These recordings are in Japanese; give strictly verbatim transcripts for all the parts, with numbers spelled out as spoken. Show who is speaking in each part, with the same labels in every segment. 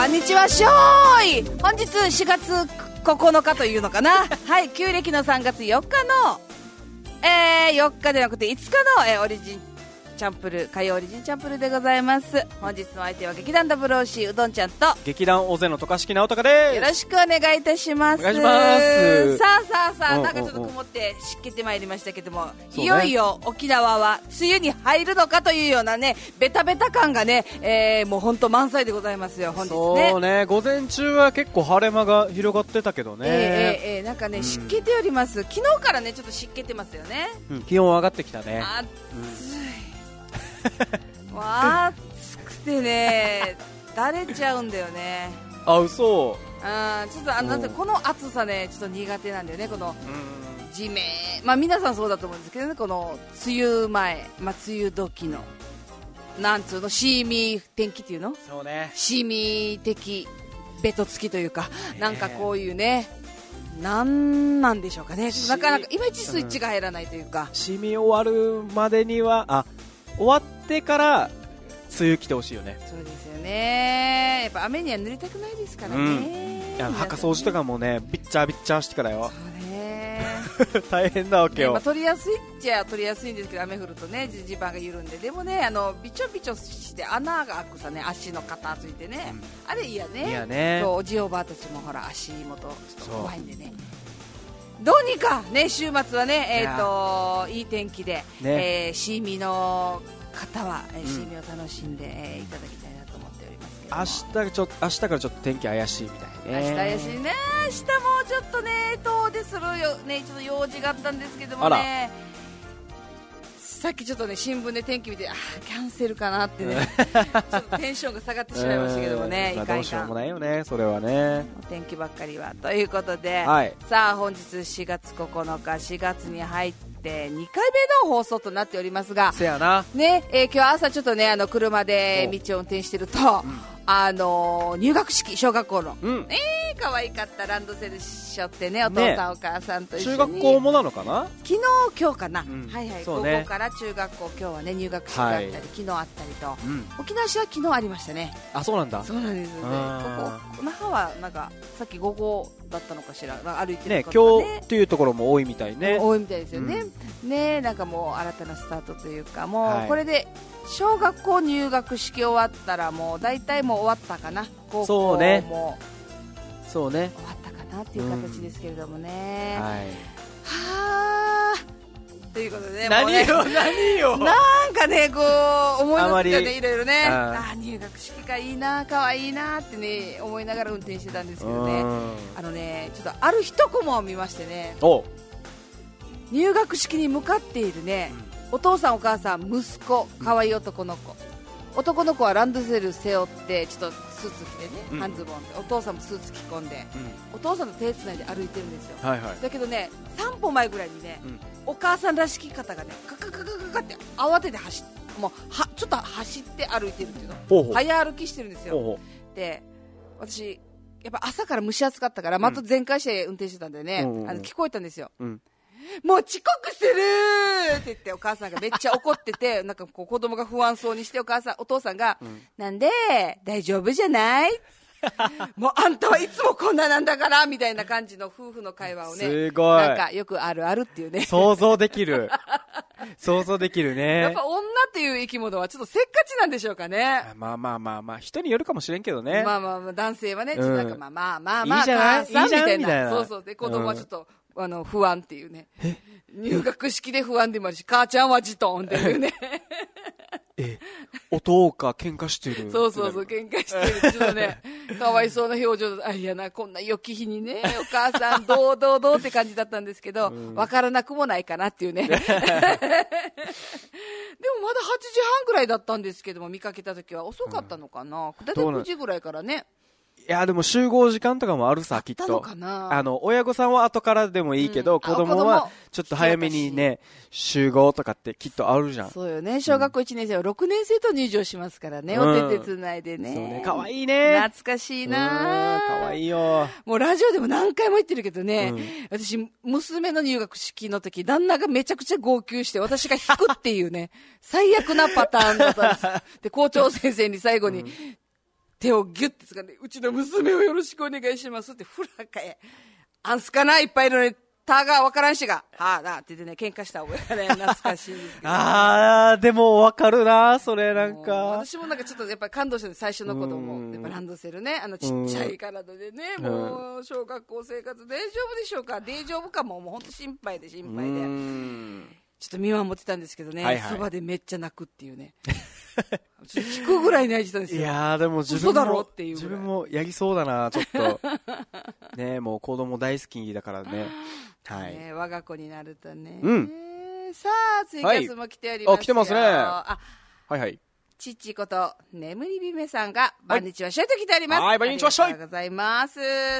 Speaker 1: こんにちは、しょーい。本日しがつここのかというのかなはい、旧暦のさんがつよっかの、えー、よっかでなくていつかの、えー、オリジンチャンプル、火曜オリジンチャンプルでございます。本日の相手は劇団ダブルオーシーうどんちゃんと
Speaker 2: 劇団大勢の渡嘉敷直隆です。
Speaker 1: よろしくお願いいたします。
Speaker 2: お願いします。
Speaker 1: さあさあさあ、なんかちょっと曇って湿気てまいりましたけども、ね、いよいよ沖縄は梅雨に入るのかというようなね、ベタベタ感がね、えー、もう本当満載でございますよ。本日ね。
Speaker 2: そうね、午前中は結構晴れ間が広がってたけどね。
Speaker 1: えー、えー、えー、なんかね、うん、湿気ております。昨日からねちょっと湿気てますよね。
Speaker 2: うん、気温上がってきたね。
Speaker 1: 暑い。もう暑くてねだれちゃうんだよね。
Speaker 2: あ、嘘。
Speaker 1: あ、ちょっとあの、この暑さねちょっと苦手なんだよね。この地面、まあ皆さんそうだと思うんですけどね、この梅雨前、まあ梅雨時のなんつうの、シーミー天気っていうの。
Speaker 2: そうね、
Speaker 1: シーミー的ベト付きというか、なんかこういうね、なんなんでしょうかね、なかなかいまいちスイッチが入らないというか、
Speaker 2: うん、シミ終わるまでには、あ、終わってから梅雨来てほしいよね。
Speaker 1: そうですよね。やっぱ雨には濡れたくないですからね、うん、
Speaker 2: いや、墓掃除とかもね、ビッチャービッチャーしてからよ。
Speaker 1: そうね
Speaker 2: 大変なわけよ、
Speaker 1: ね、まあ、取りやすいっちゃ取りやすいんですけど、雨降るとね地盤が緩んで、でもね、あのビチョビチョして穴が開くさね、足の肩ついてね、うん、あれ嫌ね。
Speaker 2: 嫌ね。
Speaker 1: そう、おじおばあたちもほら足元ちょっと怖いんでね、どうにかね、週末はね、えー、といい天気で、ね、えー、シーミの方は、えー、シーミを楽しんで、うん、えー、いただきたいなと思っておりますけども、
Speaker 2: 明日ちょ明日からちょっと天気怪しいみたいね。
Speaker 1: 明日怪しいね。明日もちょっとね遠出するよね、ちょっと用事があったんですけどもね、さっきちょっとね新聞で天気見て、あ、キャンセルかなってねちょっとテンションが下がってしまいましたけどもね、いかんいかん、
Speaker 2: どうしようもないよね、それはね、
Speaker 1: お天気ばっかりは。ということで、
Speaker 2: はい、
Speaker 1: さあ本日しがつここのか、しがつに入ってにかいめの放送となっておりますが、
Speaker 2: せやな、ね、
Speaker 1: えー、今日朝ちょっとね、あの車で道を運転してると、うん、あのー、入学式、小学校の、うん、えー、可愛かったランドセルしょってね、お父さん、ね、お母さんと一緒に。中学校もなのかな、昨日今日かな、うん、はいはい、そうね、高校から中学校、今日はね入学式があったり、はい、昨日あったりと、うん、沖縄市は昨日ありましたね。
Speaker 2: あ、そうなんだ。
Speaker 1: そうなんですよね。ここ那覇はなんかさっき午後だったのかしら、歩いてる
Speaker 2: ね、今日っていうところも多いみたいね。
Speaker 1: 多いみたいですよね、うん、ね、なんかもう新たなスタートというか、もうこれで小学校入学式終わったらもう大体もう終わったかな、高校も
Speaker 2: そうね、
Speaker 1: 終わったかなっていう形ですけれどもね、うん、はい、はーということで、
Speaker 2: 何よ、ね、何よ、
Speaker 1: なんかね、こう思い出すよね、いろいろね、ああ入学式かいいな、可愛いなってね思いながら運転してたんですけどね、あのね、ちょっとある一コマを見ましてね、お入学式に向かっているね、うん、お父さんお母さん息子、可愛い男の子、男の子はランドセル背負ってちょっとスーツ着てね、うん、半ズボンで、お父さんもスーツ着込んで、うん、お父さんと手つないで歩いてるんですよ、はいはい、だけどねさんぽまえぐらいにね、うん、お母さんらしき方がねカカカカカカって慌てて走ってもうはちょっと走って歩いてるっていうの、ほうほう早歩きしてるんですよ。ほうほうで、私やっぱ朝から蒸し暑かったからまた全開して運転してたんでね、うん、あの聞こえたんですよ、うん、もう遅刻するって言ってお母さんがめっちゃ怒っててなんかこう子供が不安そうにして、お母さんお父さんが、うん、なんで大丈夫じゃないもうあんたはいつもこんななんだからみたいな感じの夫婦の会話をね、
Speaker 2: すごい
Speaker 1: なんかよくあるあるっていうね、
Speaker 2: 想像できる想像できるね。
Speaker 1: やっぱ女っていう生き物はちょっとせっかちなんでしょうかね。
Speaker 2: まあまあまあまあ人によるかもしれんけどね。
Speaker 1: まあまあまあ男性はね、うん、なんかまあまあまあまあ
Speaker 2: いいじゃないいいじゃんみたいな、
Speaker 1: みたいな、そうそうで子供はちょっと、うん、あの不安っていうね、入学式で不安でもあるし、母ちゃんはじとんっていうね
Speaker 2: え音か喧嘩してる
Speaker 1: そうそうそう喧嘩してるちょっとねかわいそうな表情で、あいやなこんな良き日にねお母さんどうどうどうって感じだったんですけど、うん、分からなくもないかなっていうねでもまだはちじはんぐらいだったんですけども、見かけた時は遅かったのかな、だいたいくじぐらいからね。
Speaker 2: いやでも集合時間とかもあるさ、きっと。あの親御さんは後からでもいいけど、うん、子供はちょっと早めにね集合とかってきっとあるじゃん。
Speaker 1: そうよね、小学校いちねん生はろくねん生と入場しますからね、うん、お手手つないでね。
Speaker 2: そうね、かわいいね、
Speaker 1: 懐かしいな、
Speaker 2: かわいいよ。
Speaker 1: もうラジオでも何回も言ってるけどね、うん、私娘の入学式の時旦那がめちゃくちゃ号泣して私が引くっていうね最悪なパターンだったんですで校長先生に最後に、うん、 手をギュッてつかんで、うちの娘をよろしくお願いしますってフラカへ。あんすかないっぱいいるのに、たがわからんしが、はあなって言ってね、喧嘩した覚えがね、懐かしいですけど、ね。
Speaker 2: あー、でもわかるな、それなんか。
Speaker 1: 私もなんかちょっとやっぱり感動したね、最初の子供。やっぱランドセルね、あのちっちゃい体でね、もう小学校生活大丈夫でしょうか、大丈夫かも、もう本当心配で心配で。ちょっと見守ってたんですけどね、はいはい、そばでめっちゃ泣くっていうね。ちょっと聞くぐらい泣いてたんですよ。
Speaker 2: いやーでも自分もだろっていう自分もやりそうだな、ちょっと。ね、もう子供大好きだからね。はい、
Speaker 1: ね、我が子になるとね、
Speaker 2: うん、
Speaker 1: さあツイキャスも来ておりますよ、はい、
Speaker 2: あ来てますね。あ、はいはい、
Speaker 1: ちっちこと眠りびめさんがバンニチはしょいと来ております。
Speaker 2: はい、バンニチはしょい、
Speaker 1: ありがとうございます。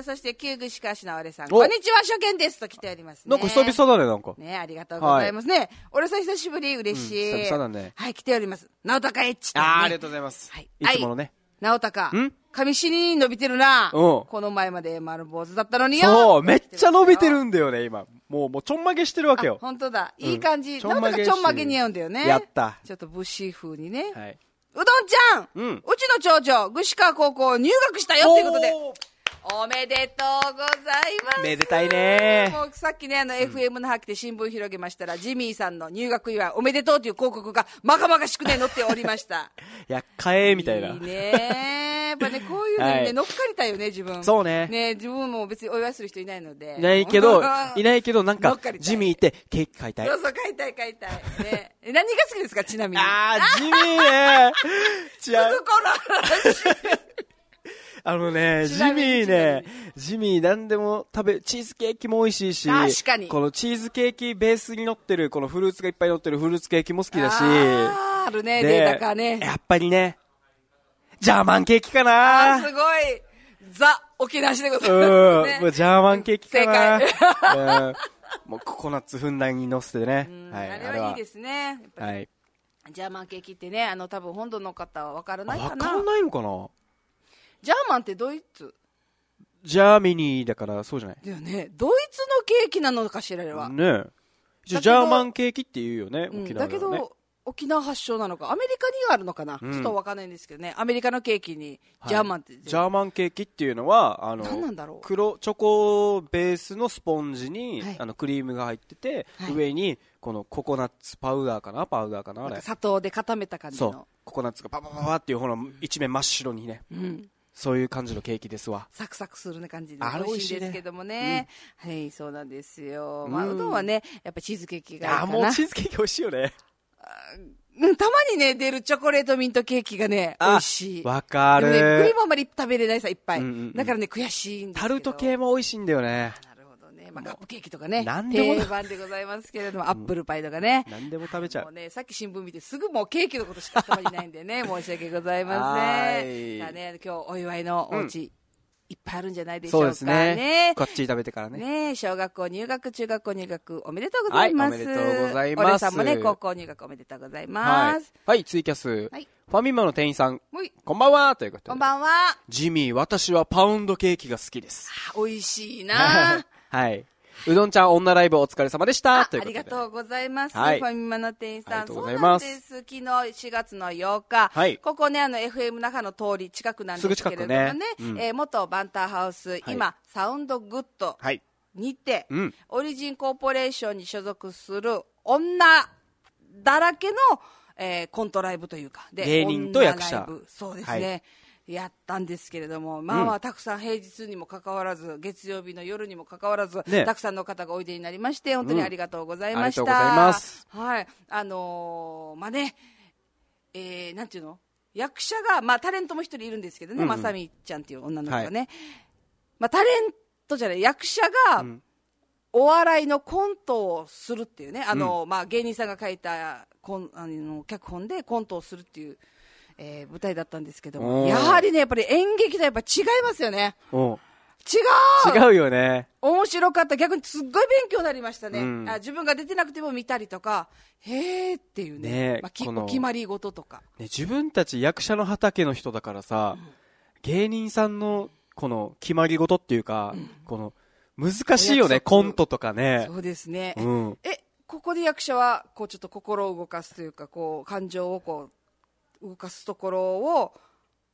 Speaker 1: そして旧具しかしなわれさん、こんにちは初見ですと来ておりますね。
Speaker 2: なんか久々だね、なんか
Speaker 1: ね、ありがとうございますね、はい、俺さん久しぶり、嬉しい、
Speaker 2: うん、久々だね。
Speaker 1: はい、来ております。直高エッチと、ね、
Speaker 2: あ, ありがとうございます、はい、いつものね、
Speaker 1: 直高髪しに伸びてるな。この前まで丸坊主だったのによ。
Speaker 2: そう、めっちゃ伸びてるんだよね、今。もう、もうちょんまげしてるわけよ。
Speaker 1: 本当だ。いい感じ。なんだかちょんまげ似合うんだよね。
Speaker 2: やった。
Speaker 1: ちょっと武士風にね。
Speaker 2: はい。
Speaker 1: うどんちゃん、うん、うちの長女、具志川高校入学したよっていうことで。おめでとうございます。
Speaker 2: めでたいね。
Speaker 1: もうさっきね、あの、うん、エフエム のハッキで新聞広げましたら、ジミーさんの入学祝いおめでとうという広告がまがまがしくね載っておりました。
Speaker 2: やっかえみたいな。
Speaker 1: いいね。やっぱね、こういうのにね、はい、乗っかりたいよね、自分。
Speaker 2: そうね。
Speaker 1: ね、自分も別にお祝いする人いないので。
Speaker 2: いないけど、いないけど、なんか、ジミーってケーキ買いたい。
Speaker 1: そうそう、買いたい買いたい。ね。何が好きですか、ちなみに。
Speaker 2: あー、ジミーね。
Speaker 1: すぐこの話。
Speaker 2: あのね、ジミーね、ジミー何でも食べ、チーズケーキも美味しいし、
Speaker 1: 確かに。
Speaker 2: このチーズケーキベースに乗ってる、このフルーツがいっぱい乗ってるフルーツケーキも好きだし、
Speaker 1: あー、あるね、データかね。
Speaker 2: やっぱりね、ジャーマンケーキかな。
Speaker 1: あー、すごい。ザ、沖縄市でございます、ね。
Speaker 2: うん、もうジャーマンケーキかな。正解。うん、もうココナッツふんだんに乗せてね。
Speaker 1: はい、あれはいいですね。やっぱりはい。ジャーマンケーキってね、あの、多分本土の方は分からないかな。
Speaker 2: 分からないのかな。
Speaker 1: ジャーマンってドイツ？
Speaker 2: ジャーミニーだからそうじゃない？
Speaker 1: だよね。ドイツのケーキなのかしら、あれは。
Speaker 2: ねえ。ジャーマンケーキって言うよね、
Speaker 1: うん、
Speaker 2: 沖縄ではね。
Speaker 1: だけど、沖縄発祥なのか、アメリカにはあるのかな、うん、ちょっとわかんないんですけどね、アメリカのケーキにジャーマンって、はい、
Speaker 2: ジャーマンケーキっていうのは、あの、
Speaker 1: 何なんだろう、
Speaker 2: 黒チョコベースのスポンジに、はい、あのクリームが入ってて、はい、上にこのココナッツパウダーかな、パウダーかな、あれ。
Speaker 1: 砂糖で固めた感じの。
Speaker 2: そう。ココナッツがパパパパっていう、ほら、一面真っ白にね。うん、そういう感じのケーキですわ。
Speaker 1: サクサクするね感じで美味しいですけどもね、うん、はい、そうなんですよ、まあ、うどんはねやっぱチーズケーキがいいかな。
Speaker 2: あ、もうチーズケーキ美味しいよね。
Speaker 1: たまにね出るチョコレートミントケーキがね美味しい。
Speaker 2: わかる。
Speaker 1: でもねクリームあんまり食べれないさいっぱい、うんうんうん、だからね悔しいんですけど。
Speaker 2: タルト系も美味しいんだよね。
Speaker 1: まあ、カップケーキとかね定番でございますけれども、アップルパイとかね、
Speaker 2: 何でも食べちゃう。
Speaker 1: もうね、さっき新聞見てすぐもうケーキのことしか頭にないんでね申し訳ございません。さあね、今日お祝いのお家、うん、いっぱいあるんじゃないでしょうかね。
Speaker 2: そうですね。こっち食べてからね。
Speaker 1: ね、小学校入学、中学校入学おめでとうございます。
Speaker 2: はい、おめでとうございます。
Speaker 1: 俺さんもね、高校入学おめでとうございます。
Speaker 2: はい、はい、ツイキャス、はい、ファミマの店員さん、
Speaker 1: はい、
Speaker 2: こんばんはということで。
Speaker 1: こんばんは。
Speaker 2: ジミー、私はパウンドケーキが好きです。
Speaker 1: 美味しいな。
Speaker 2: はい。うどんちゃん女ライブお疲れ様でした。ということで。
Speaker 1: ありがとうございます。
Speaker 2: はい、
Speaker 1: ファミマの店員さん。
Speaker 2: ありがとうございます。
Speaker 1: そうなんです。昨日しがつのようか。はい、ここね、あの、エフエム 那覇の通り近くなんですけれどもね。ね、うん、えー、元バンターハウス、はい、今、サウンドグッドにて、はい、うん、オリジンコーポレーションに所属する女だらけの、えー、コントライブというか。
Speaker 2: で、芸人と役者。
Speaker 1: そうですね。はい、やったんですけれども、まあまあたくさん平日にもかかわらず、月曜日の夜にもかかわらず、ね、たくさんの方がおいでになりまして本当にありがとうございました。うん、ありがとうございます。はい、あのー、まあね、えー、なんていうの、役者が、まあタレントも一人いるんですけどね、うん、まさみちゃんっていう女の子がね、はい、まあタレントじゃない、役者が、うん、お笑いのコントをするっていうね、あの、うん、まあ芸人さんが書いたコンあの脚本でコントをするっていう。えー、舞台だったんですけども、やはりねやっぱり演劇とやっぱ違いますよね。お違う
Speaker 2: 違うよね。
Speaker 1: 面白かった。逆にすっごい勉強になりましたね、うん、あ自分が出てなくても見たりとか、へーっていう ね, ね、まあ、きお決まり事とか、
Speaker 2: ね、自分たち役者の畑の人だからさ、うん、芸人さんのこの決まり事っていうか、うん、この難しいよね、コントとかね。
Speaker 1: そうですね、うん、えここで役者はこうちょっと心を動かすというか、こう感情をこう動かすところを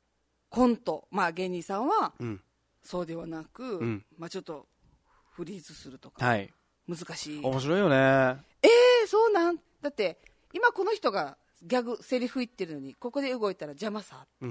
Speaker 1: コント、まあ芸人さんは、
Speaker 2: うん、
Speaker 1: そうではなく、うん、まあちょっとフリーズするとか、
Speaker 2: はい、
Speaker 1: 難しい。
Speaker 2: 面白いよね。
Speaker 1: えー、そうなん。だって今この人がギャグセリフ言ってるのにここで動いたら邪魔さ、うん、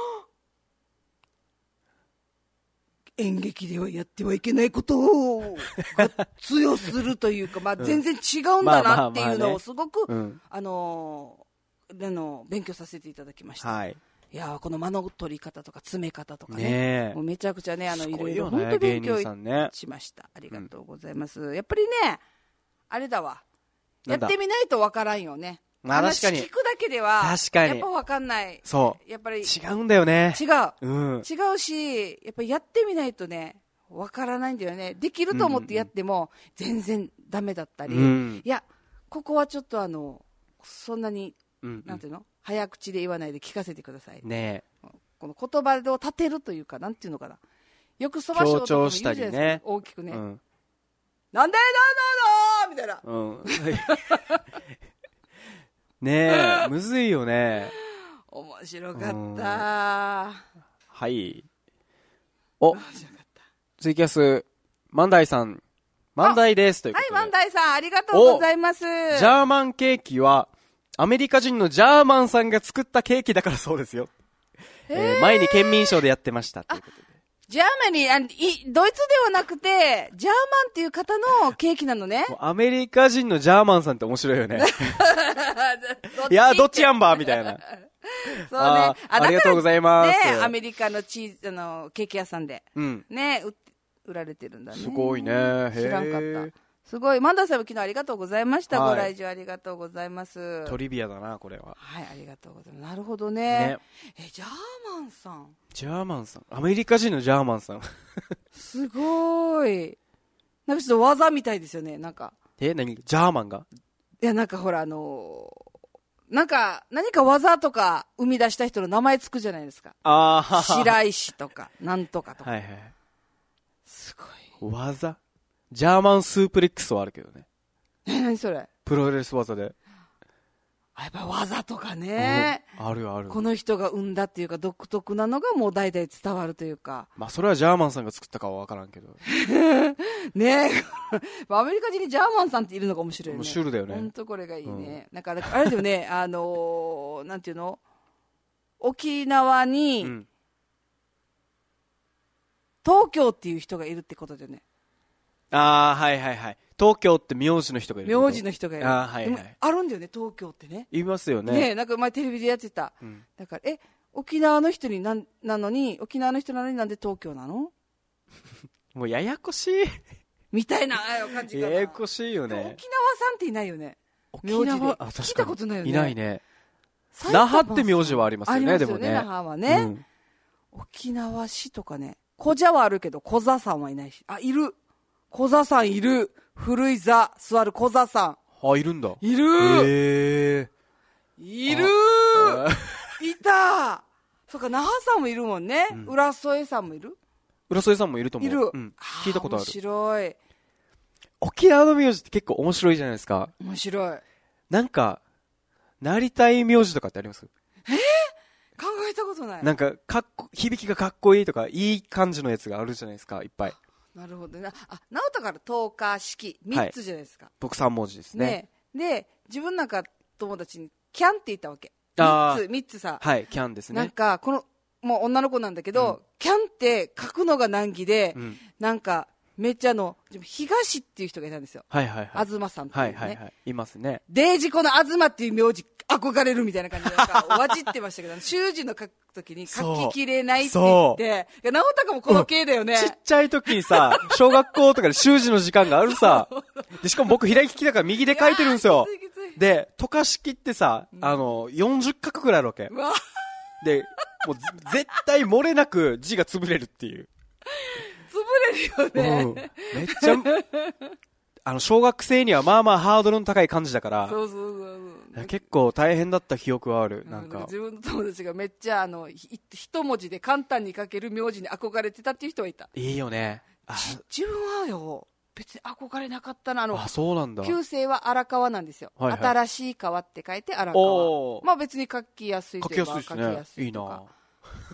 Speaker 1: 演劇ではやってはいけないことを強するというか、まあ全然違うんだなっていうのをすごく、あのー、あの勉強させていただきました。はい、いやこの間の取り方とか詰め方とか ね, ねもうめちゃくちゃね、あのいろいろ本当勉強しました、ね、ありがとうございます、うん、やっぱりねあれだわ、やってみないとわからんよね。
Speaker 2: まあ、確かに
Speaker 1: 話聞くだけでは
Speaker 2: 確かに
Speaker 1: やっぱわかんない。
Speaker 2: そう
Speaker 1: やっぱり
Speaker 2: 違うんだよね。
Speaker 1: 違う、うん、違うし、やっぱりやってみないとねわからないんだよね。できると思ってやっても全然ダメだったり、うん、いやここはちょっとあのそんなに、うんうん、なんていうの早口で言わないで聞かせてくださいね。この言葉を立てるというか、なんていうのかな、よくそばしょうとかも言うじゃないですか、ね、大きくね、うん、なんでなんだろうみたいな、
Speaker 2: うん、ねえむずいよね。
Speaker 1: 面白かった、うん、
Speaker 2: はい。おツイキャス万代さん、万代ですということで、
Speaker 1: はい、万代さんありがとうございます。ジ
Speaker 2: ャーマンケーキはアメリカ人のジャーマンさんが作ったケーキだからそうですよ。えー、前に県民賞でやってましたということで。
Speaker 1: ジャーマニー、あいドイツではなくてジャーマンっていう方のケーキなのね。
Speaker 2: アメリカ人のジャーマンさんって面白いよね。いやどっちやんばみたいな。そうね、あ, ありがとうございます。
Speaker 1: ね、アメリカのチーズあのケーキ屋さんで、うん、ね売られてるんだね。
Speaker 2: すごいね。
Speaker 1: 知らんかった。すごい。マンダさんも昨日ありがとうございました、はい、ご来場ありがとうございます。
Speaker 2: トリビアだなこれは。
Speaker 1: はい、ありがとうございます。なるほど ね, ねえジャーマンさん
Speaker 2: ジャーマンさんアメリカ人のジャーマンさん
Speaker 1: すごい。なんかちょっと技みたいですよね。なんか
Speaker 2: え何ジャーマンが
Speaker 1: いやなんかほらあのー、なんか何か技とか生み出した人の名前つくじゃないですか。ああ白石とかなんとかとか、はいはい、すごい
Speaker 2: 技。ジャーマンスープレックスはあるけどね。
Speaker 1: え、何それ。
Speaker 2: プロレス技で。
Speaker 1: やっぱ技とかね、
Speaker 2: うん、あるある。
Speaker 1: この人が生んだっていうか独特なのがもう代々伝わるというか。
Speaker 2: まあそれはジャーマンさんが作ったかは分からんけど
Speaker 1: ねえアメリカ人にジャーマンさんっているのが面白いね。
Speaker 2: シュールだよね。
Speaker 1: 本当これがいいね、うん、なんかあれだよねあのー、なんていうの沖縄に、うん、東京っていう人がいるってことだよね。
Speaker 2: ああはいはいはい。東京って名字の人がいる。
Speaker 1: 名字の人がいる。あ、はいはい、でもあるんだよね東京ってね。
Speaker 2: いますよね。
Speaker 1: ねえなんか前テレビでやってた、うん、だからえ沖縄の人にななのに沖縄の人なのになんで東京なの
Speaker 2: もうややこしい
Speaker 1: みたいな感じかな。
Speaker 2: ややこしいよね。
Speaker 1: 沖縄さんっていないよね。
Speaker 2: 沖縄あ聞
Speaker 1: いたことないよね。
Speaker 2: いないね。那覇って名字はありますよね。ありますよね、でもね
Speaker 1: 那覇はね、うん、沖縄市とかね小座はあるけど小座さんはいないし。あいる小座さんいる。古い座座る小座さ
Speaker 2: ん。あいるんだ。
Speaker 1: いるへーいるいた。そっか那覇さんもいるもんね、うん、浦添さんもいる。
Speaker 2: 浦添さんもいると思う。
Speaker 1: いる、
Speaker 2: うん、聞いたことある。
Speaker 1: 面白い。
Speaker 2: 沖縄の名字って結構面白いじゃないですか。
Speaker 1: 面白い。
Speaker 2: なんかなりたい名字とかってあります？
Speaker 1: えー、考えたことない。
Speaker 2: なんかかっこ響きがかっこいいとかいい感じのやつがあるじゃないですかいっぱい。
Speaker 1: なるほどね。あ、直人から十日式みっつじゃないですか、はい、
Speaker 2: 僕さん文字ですね。
Speaker 1: ねで自分なんか友達にキャンって言ったわけ。みっつみっつさ、
Speaker 2: はいキャンですね。
Speaker 1: なんかこのもう女の子なんだけど、うん、キャンって書くのが難儀で、うん、なんかめっちゃの東っていう人がいたんですよ。
Speaker 2: はいはいはい。
Speaker 1: 東さんっていうね。はいはいはい。
Speaker 2: いますね。
Speaker 1: デージこの東っていう名字憧れるみたいな感じでなんかわじってましたけど、習字の書くときに書ききれないって言って、直高もこの系だよね、
Speaker 2: うん。ちっちゃい時にさ、小学校とかで習字の時間があるさ。でしかも僕左利きだから右で書いてるんですよ。で、渡嘉敷ってさ、あのよんじゅっ画くぐらいあるわけ。で、もう絶対漏れなく字が潰れるっていう。
Speaker 1: 潰れるよね、うん、め
Speaker 2: っちゃあの小学生にはまあまあハードルの高い感じだから。
Speaker 1: そうそうそうそう、
Speaker 2: 結構大変だった記憶はある。なんか
Speaker 1: 自分の友達がめっちゃあの一文字で簡単に書ける名字に憧れてたっていう人がいた。
Speaker 2: いいよね。
Speaker 1: 自分はよ別に憧れなかったな。あの
Speaker 2: あそうなんだ。
Speaker 1: 旧姓は荒川なんですよ、はいはい、新しい川って書いて荒川。まあ別に書きやすいといえば書きやすいとか。
Speaker 2: いいな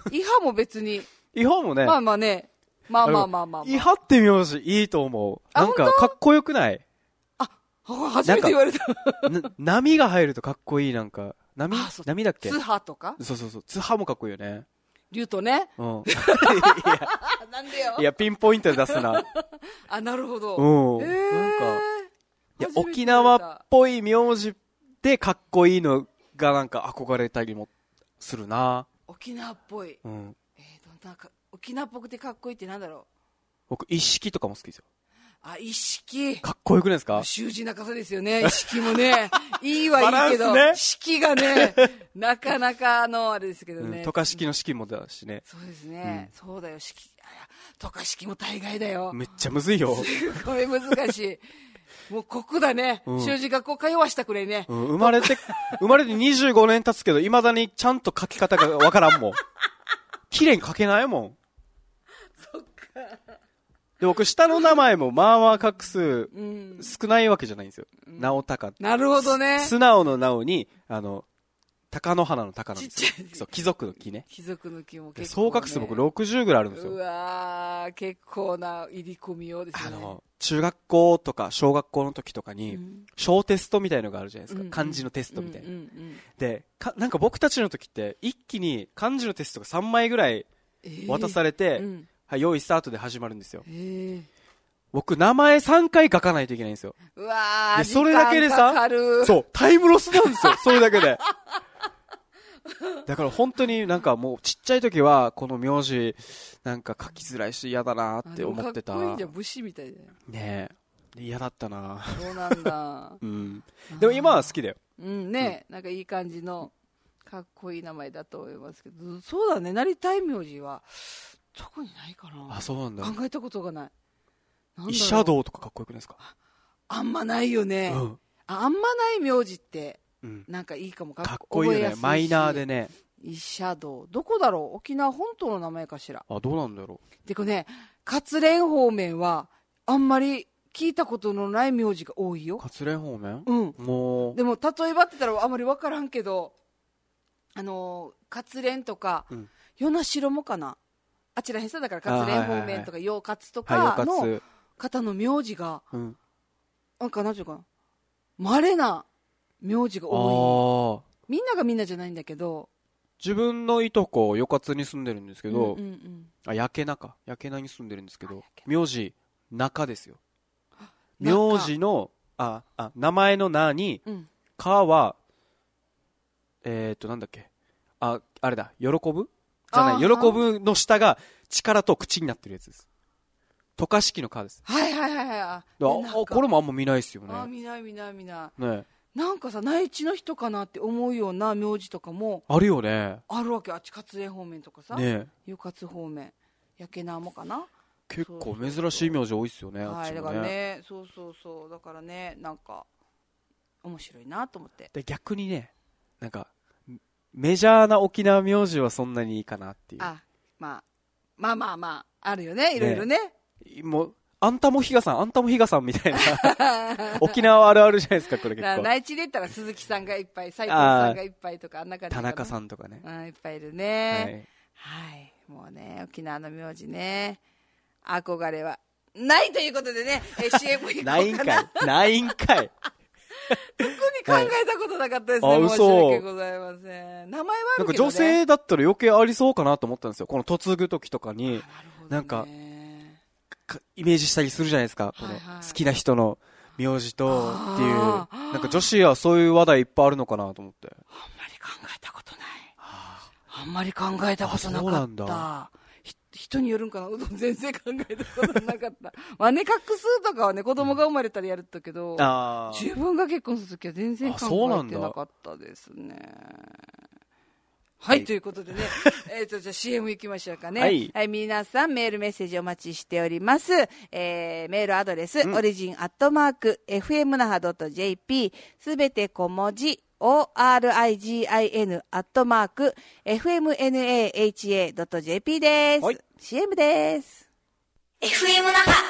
Speaker 1: イハも別に。
Speaker 2: イハもね。
Speaker 1: まあまあね。まあまあまあまあ、まあ。
Speaker 2: イハって名字いいと思う。なんかかっこよくない？
Speaker 1: あ、初めて言われた。
Speaker 2: 波が入るとかっこいい、なんか。波波だっけ？
Speaker 1: ツハとか？
Speaker 2: そうそうそう。ツハもかっこいいよね。
Speaker 1: リュウトね。
Speaker 2: うん。い
Speaker 1: やなんでよ。
Speaker 2: いや、ピンポイントで出すな。
Speaker 1: あ、なるほど。
Speaker 2: うん。えー、なんか、いや、沖縄っぽい名字でかっこいいのがなんか憧れたりもするな。
Speaker 1: 沖縄っぽい。
Speaker 2: うん。
Speaker 1: えー、どんなか、沖縄っぽくてかっこいいってなんだろう。
Speaker 2: 僕、一式とかも好きですよ。
Speaker 1: あ、一式。
Speaker 2: かっこよくないですか？
Speaker 1: 習字中さですよね。一式もね。いいはいいけど、ね、式がね、なかなかあの、あれですけどね。
Speaker 2: 渡嘉敷の式もだしね。
Speaker 1: そうですね。うん、そうだよ、式。渡嘉敷も大概だよ。
Speaker 2: めっちゃむずいよ。
Speaker 1: すごい難しい。もう酷だね。うん、習字学校通わしたくらいね。
Speaker 2: うん、生まれて、生まれてにじゅうごねん経つけど、未だにちゃんと書き方がわからんもん。綺麗に書けないもん。
Speaker 1: そっか。
Speaker 2: で、僕、下の名前もまあまあ画数少ないわけじゃないんですよ。うん、直高。
Speaker 1: なるほどね。
Speaker 2: 素直の直に、あの、貴乃花の貴なんですよ。ちっちゃい。そう、貴族の貴ね。
Speaker 1: 貴族の貴も結構、ね。
Speaker 2: 総画数僕ろくじゅうぐらいあるんですよ。
Speaker 1: うわー、結構な入り込みようですね。
Speaker 2: あの、中学校とか小学校の時とかに、小テストみたいのがあるじゃないですか。うん、漢字のテストみたいな。うんうんうん、でか、なんか僕たちの時って、一気に漢字のテストがさんまいぐらい渡されて、えーうんはい、用意スタートで始まるんですよ。僕、名前さんかい書かないといけないんですよ。
Speaker 1: うわー、
Speaker 2: それだけでさ、そう、タイムロスなんですよ。それだけで。だから本当になんかもうちっちゃい時は、この名字、なんか書きづらいし嫌だなって思ってた。
Speaker 1: かっこいいじゃん、武士みたいだよ。
Speaker 2: ねえ。嫌だったな。
Speaker 1: そうなんだ。
Speaker 2: うん。でも今は好きだよ。
Speaker 1: うんね、うん、なんかいい感じの、かっこいい名前だと思いますけど、そうだね、なりたい名字は、特にないかな。
Speaker 2: あ、そうなんだ。
Speaker 1: 考えたことがない。
Speaker 2: イシャドウとかかっこよくないですか？
Speaker 1: あんまないよね。うん、あ, あんまない名字って、うん、なんかいいかも。
Speaker 2: かっこいいよね。マイナーでね。
Speaker 1: イシャドウ。どこだろう？沖縄本島の名前かしら。
Speaker 2: あ、どうなんだろう。
Speaker 1: でこね、勝連方面は、あんまり聞いたことのない名字が多いよ。
Speaker 2: 勝連方面？
Speaker 1: うん。もう。でも、例えばって言ったらあんまりわからんけど、あのー、勝連とか、うん、与那城もかな。あちらへんさだから勝連方面とか陽勝とかの方の名字が、うん、なんかなんていうかな、稀な名字が多い。みんながみんなじゃないんだけど、
Speaker 2: 自分のいとこよかつに住んでるんですけど、うんうんうん、あ、やけなかやけなに住んでるんですけど、名字中ですよ。名字のああ名前の名に、うん、かはえっとなんだっけ、ああれだ、喜ぶじゃない、喜ぶの下が力と口になってるやつです。渡嘉敷のかです。
Speaker 1: はいはいはいはい。あ、
Speaker 2: これもあんま見ないですよね。
Speaker 1: あ、見ない見ない見ない。
Speaker 2: ね。
Speaker 1: なんかさ、内地の人かなって思うような名字とかも
Speaker 2: あるよね。
Speaker 1: あるわけ。あっち勝連方面とかさ、ね、湯勝方面、やけなもかな。
Speaker 2: 結構珍しい名字多いっすよね。
Speaker 1: はい、だからね、そうそうそう、だからね、なんか面白いなと思って。
Speaker 2: で逆にね、なんかメジャーな沖縄名字はそんなにいいかなっていう。
Speaker 1: あ、まあまあまあまああるよね、いろいろね。
Speaker 2: ね、もうあんたも比嘉さん、あんたも比嘉さんみたいな沖縄あるあるじゃないですか、これ結構。
Speaker 1: 内地で言ったら鈴木さんがいっぱい、斉藤さんがいっぱいとか、あんな感じ。
Speaker 2: 田中さんとかね。
Speaker 1: うん、いっぱいいるね。はい。はい、もうね、沖縄の名字ね、憧れはないということでね、シーエム 行こうかな。
Speaker 2: ないんかい。ないんかい。
Speaker 1: 特に考えたことなかったですね。はい、申し訳ございません。名前はあるけどね。
Speaker 2: なんか女性だったら余計ありそうかなと思ったんですよ。この嫁ぐ時とかに。な, なんか、イメージしたりするじゃないですか。この好きな人の名字とっていう。なんか女子はそういう話題いっぱいあるのかなと思って。
Speaker 1: あんまり考えたことない。あんまり考えたことなかった。そうなんだ。人によるんかな、うどん全然考えたことなかった。まあね、画数とかはね、子供が生まれたらやるったけど、うん、自分が結婚するときは全然考えてなかったですね。はい、はい、ということでね、えっと、じゃあ シーエム 行きましょうかね。はい。はい、皆さんメールメッセージお待ちしております。えー、メールアドレス、うん、オリジンアットマーク、エフエム那覇ドットジェーピー、すべて小文字、オーアールアイジーアイエヌ アットマーク エフエムエヌエーエイチエードットジェーピー です。はい、シーエム です。エフエム 那覇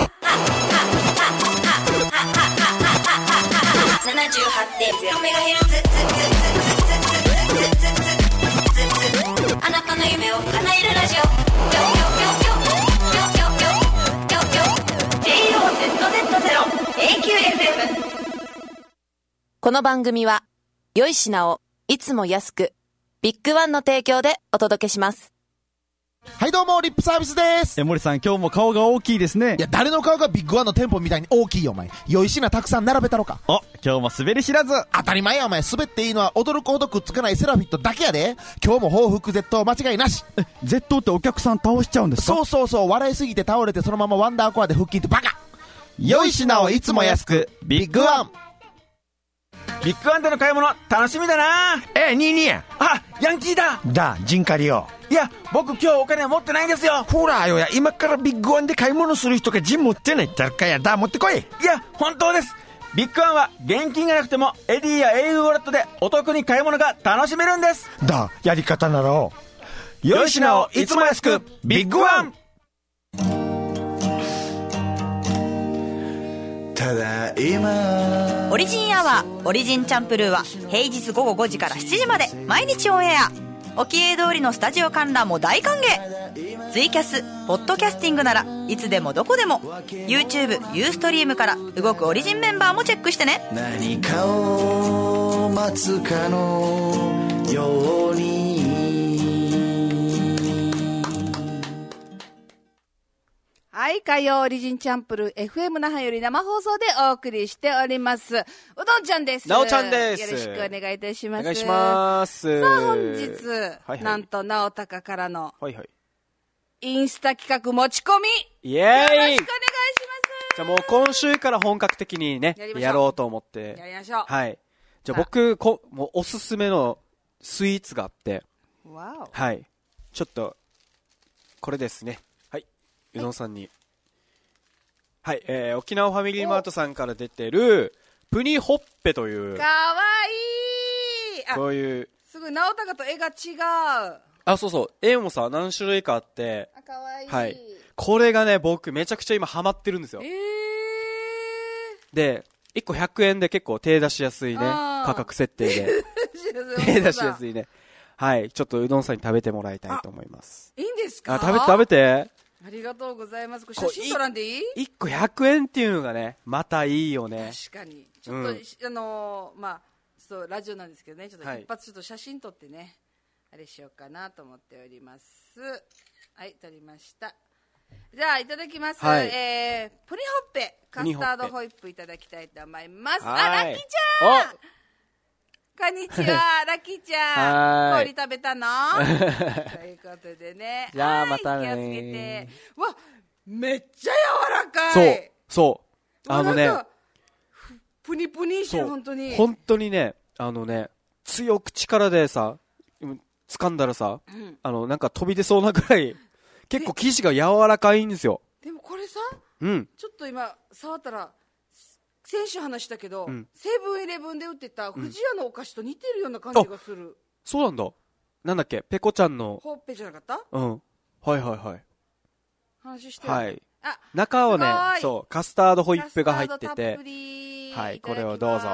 Speaker 1: ななじゅうはちてんゼロ メガヘルツ、あなたの夢を
Speaker 3: この番組は良い品をいつも安くビッグワンの提供でお届けします。
Speaker 4: はいどうもリップサービスです。
Speaker 5: え森さん今日も顔が大きいですね。
Speaker 4: いや誰の顔がビッグワンの店舗みたいに大きいよお前。良い品たくさん並べたろか。
Speaker 5: お今日も滑り知らず。
Speaker 4: 当たり前やお前。滑っていいのは驚くほどくっつかないセラフィットだけやで。今日も報復絶倒間違いなし。
Speaker 5: え絶倒ってお客さん倒しちゃうんですか？
Speaker 4: そうそうそう。笑いすぎて倒れてそのままワンダーコアで腹筋ってバカ。
Speaker 5: 良い品をいつも安くビッグワン。
Speaker 6: ビッグワンでの買い物楽しみだな。
Speaker 7: え、ニーニーや。
Speaker 6: あ、ヤンキーだ。
Speaker 7: だ、ジンカリよ。
Speaker 6: いや、僕今日お金持ってないんですよ。
Speaker 7: ほらよや、今からビッグワンで買い物する人がジン持ってないったらかや。だ、持ってこい。
Speaker 6: いや、本当です。ビッグワンは現金がなくてもエディや エーユー ウォレットでお得に買い物が楽しめるんです。
Speaker 7: だ、やり方なら
Speaker 6: 良い品をいつも安くビッグワン。
Speaker 8: ただ今
Speaker 3: オリジンアワーオリジンチャンプルーは平日午後ごじからしちじまで毎日オンエア。おきえ通りのスタジオ観覧も大歓迎。ツイキャスポッドキャスティングならいつでもどこでも YouTube、ユーストリームから動くオリジンメンバーもチェックしてね。
Speaker 8: 何かを待つかのように。
Speaker 1: はい、火曜オリジンチャンプル エフエム 那覇より生放送でお送りしております。うどんちゃんです。
Speaker 2: なおちゃんです。
Speaker 1: よろしくお願いいたします。
Speaker 2: お願いします。
Speaker 1: さあ本日、
Speaker 2: はいはい、
Speaker 1: なんとなおたかからの、
Speaker 2: はいはい、
Speaker 1: インスタ企画持ち込み、
Speaker 2: イエーイ、よろしくお願いします。じゃあもう今週から本格的にね、や, やろうと思って。
Speaker 1: やりましょう。
Speaker 2: はい。じゃあ僕、こもうおすすめのスイーツがあって、
Speaker 1: わお。
Speaker 2: はい。ちょっと、これですね。はい。うどんさんに。はい、えー、沖縄ファミリーマートさんから出てる、プニホッペという。
Speaker 1: かわいい。
Speaker 2: こういう。
Speaker 1: すごい、なおたかと絵が違う。
Speaker 2: あ、そうそう。絵もさ、何種類かあって。
Speaker 1: あ、かわいい。
Speaker 2: はい。これがね、僕めちゃくちゃ今ハマってるんですよ。
Speaker 1: えー、
Speaker 2: で、いっこひゃくえんで結構手出しやすいね、価格設定で。手出しやすいね。はい。ちょっとうどんさんに食べてもらいたいと思います。
Speaker 1: いいんですか？
Speaker 2: あ、食べて食べて。
Speaker 1: ありがとうございます。これ写真撮らんでいい？
Speaker 2: いっこひゃくえんっていうのがね、またいいよね。
Speaker 1: 確かに。ちょっと、うん、あのー、まあ、そうラジオなんですけどね、ちょっと一発ちょっと写真撮ってね、はい、あれしようかなと思っております。はい、撮りました。じゃあいただきます。はい、えー、プニホッペカスタードホイップいただきたいと思います。あ、ラッキーちゃん。こんにちは、ラッキーちゃん。氷食べたのということでね。
Speaker 2: じゃあまたね。
Speaker 1: 気をつけて。わ、めっちゃ柔らか
Speaker 2: い。そう、そう。あのね、
Speaker 1: プニプニしてる、本当に。
Speaker 2: 本当にね、あのね、強く力でさ、掴んだらさ、うん、あの、なんか飛び出そうなぐらい、結構生地が柔らかいんですよ。
Speaker 1: でもこれさ、
Speaker 2: うん、
Speaker 1: ちょっと今、触ったら、先週話したけど、うん、セブンイレブンで売ってた富士屋のお菓子と似てるような感じがする、うん、
Speaker 2: そうなんだ。なんだっけ、ペコちゃんの
Speaker 1: ほっぺじゃなかった？
Speaker 2: うん、はいはいはい、
Speaker 1: 話してる。
Speaker 2: はい、あ、中はね、そうカスタードホイップが入ってて、はい、これをどうぞ。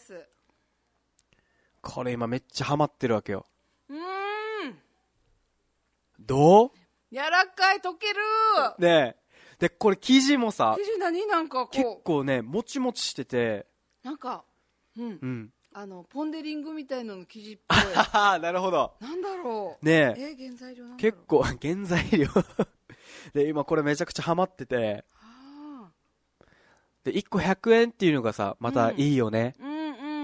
Speaker 2: これ今めっちゃハマってるわけよ。
Speaker 1: うーん、
Speaker 2: どう？
Speaker 1: 柔らかい、溶ける
Speaker 2: ねえ。で、これ生地もさ、
Speaker 1: 生地何なんかこう
Speaker 2: 結構ね、もちもちしてて、
Speaker 1: なんか、うん、うん、あのポンデリングみたいなの生地っぽい。
Speaker 2: ああ、なるほど。
Speaker 1: なんだろう。
Speaker 2: ね
Speaker 1: え、原材料なんだろう。
Speaker 2: 結構原材料で今これめちゃくちゃハマってて、はあ、でいっこひゃくえんっていうのがさ、またいいよね。うん、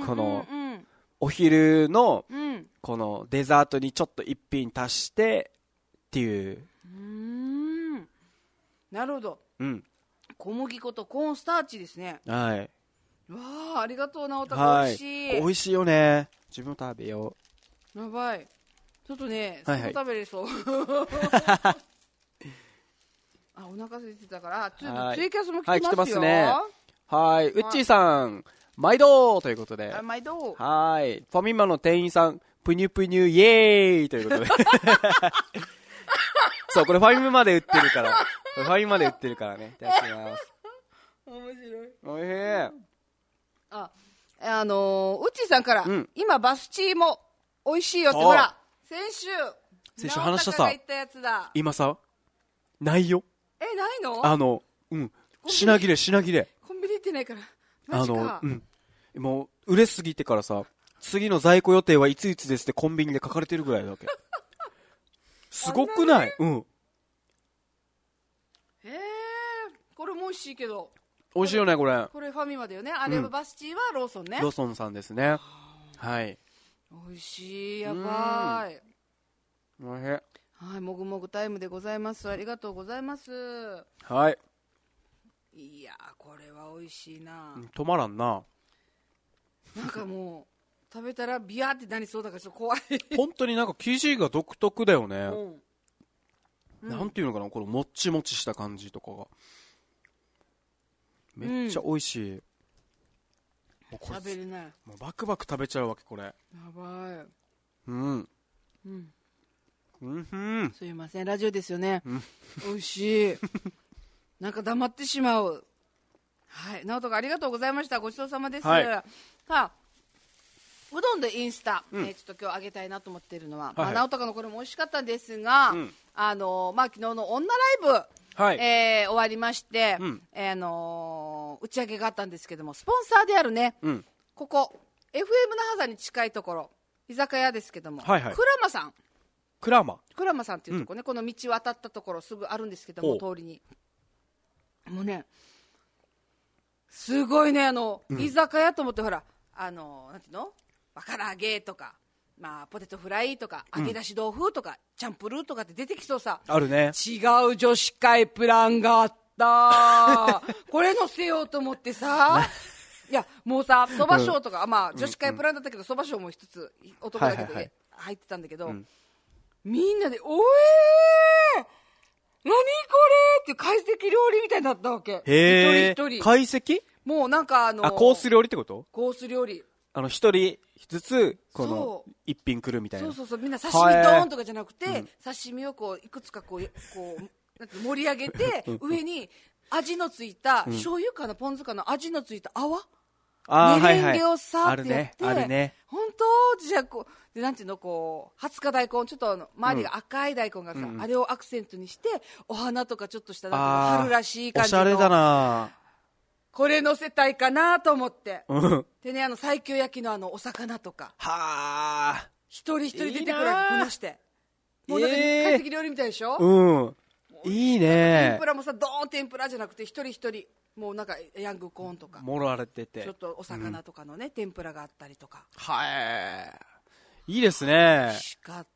Speaker 2: この、うん、お昼の、うん、このデザートにちょっと一品足してっていう。うー
Speaker 1: ん、なるほど。
Speaker 2: うん。
Speaker 1: 小麦粉とコーンスターチですね。
Speaker 2: はい。
Speaker 1: わあ、ありがとうなおたか、美味しい。
Speaker 2: 美味しいよね。自分も食べよ
Speaker 1: う。やばい。ちょっとね、すぐ食べれそう。あ、お腹空いてたから、ちょっとツイキャスも来てますよ。はい、来てますね。
Speaker 2: はい、うっちーさん、毎度ということで。
Speaker 1: 毎度。
Speaker 2: はい、ファミマの店員さん、ぷにゅぷにゅイエーイということで。そう、これファミマで売ってるから。これファミマで売ってるからね。いただきます。
Speaker 1: 面白い。
Speaker 2: おいしい。
Speaker 1: あ、あのー、うっちーさんから、うん、今バスチーも美味しいよって、ほら、先週、
Speaker 2: 先週話したさ、今さ、ないよ。
Speaker 1: え、ないの？
Speaker 2: あの、うん、品切れ、品切れ。
Speaker 1: コンビニ行ってないから。
Speaker 2: マジか。あの、うん。 もう売れすぎてからさ、次の在庫予定はいついつですってコンビニで書かれてるぐらいだけ。すごくない？うん。
Speaker 1: へえ、これも美味しいけど。
Speaker 2: 美味しいよねこれ。
Speaker 1: これファミマだよね。あれはバスチーはローソンね。
Speaker 2: ローソンさんですね。はい。
Speaker 1: 美味しい、やばい。
Speaker 2: おいしい。
Speaker 1: はい、もぐもぐタイムでございます。ありがとうございます。
Speaker 2: はい。
Speaker 1: いやー、これは美味しいな。
Speaker 2: 止まらんな。
Speaker 1: なんかもう食べたらビヤーってなりそうだからちょっと怖い。
Speaker 2: 本当になんか生地が独特だよね。
Speaker 1: うん、
Speaker 2: なんていうのかな、このもっちもちした感じとかがめっちゃ美味しい。うん、も
Speaker 1: うこれ食べれない。
Speaker 2: もうバクバク食べちゃうわけこれ。や
Speaker 1: ばい。
Speaker 2: うん。うん。うんふん。
Speaker 1: すいません、ラジオですよね。うん、美味しい。なんか黙ってしまう。はい、直人がありがとうございました。ごちそうさまです。はい、さあ、うどんでインスタ、うん、えー、ちょっと今日あげたいなと思っているのは、はい、まあ、直人のこれも美味しかったんですが、うん、あのー、まあ、昨日の女ライブ、はい、えー、終わりまして、うん、えー、あのー、打ち上げがあったんですけども、スポンサーであるね、うん、ここ エフエム 那覇山に近いところ居酒屋ですけども、はいはい、クラマさん
Speaker 2: クラマ
Speaker 1: クラマさんっていうところね、うん、この道渡ったところすぐあるんですけども、通りにもうね、すごいね、あの、うん、居酒屋と思って、ほら、あの、なんていうの、唐揚げとか、まあ、ポテトフライとか、揚げ出し豆腐とか、うん、チャンプルーとかって出てきそうさ。
Speaker 2: あるね。
Speaker 1: 違う女子会プランがあった。これ乗せようと思ってさ。いや、もうさ、そばショーとか、うん、まあ、女子会プランだったけど、そばショーも一つ、男だけで入ってたんだけど、はいはいはい、みんなで、おえー何これって懐石料理みたいになったわけ。
Speaker 2: へー。
Speaker 1: 一人一人。
Speaker 2: 懐石？
Speaker 1: もうなんかあのー、
Speaker 2: あ、コース料理ってこと？
Speaker 1: コース料理。
Speaker 2: あの、一人ずつ、この、一品来るみたいな。
Speaker 1: そうそうそう。みんな刺身ドーンとかじゃなくて、うん、刺身をこう、いくつかこう、こう、なんて盛り上げて、上に味のついた、うん、醤油かな、ポン酢かな、味のついた泡
Speaker 2: あ
Speaker 1: メレンゲをさーってやって、
Speaker 2: はいはい、あるね。あるね。
Speaker 1: 本当じゃあこう、でなんていうの、こう、はつか大根、ちょっと周りが赤い大根がさ、うん、あれをアクセントにして、お花とかちょっとしたなんか春らしい感じの。
Speaker 2: おしゃれだな。
Speaker 1: これ乗せたいかなと思って。でね、あの、西京焼きのあの、お魚とか。
Speaker 2: はあ。
Speaker 1: 一人一人出てくるわけ、こなして。もうなんか、懐石料理みたいでしょ？
Speaker 2: うん。いいね。
Speaker 1: 天ぷらもさ、ドーン天ぷらじゃなくて、一人一人。もうなんかヤングコーンとか
Speaker 2: 盛られてて
Speaker 1: ちょっとお魚とかのね、うん、天ぷらがあったりとか。
Speaker 2: はいいいですね。
Speaker 1: 美味しかった。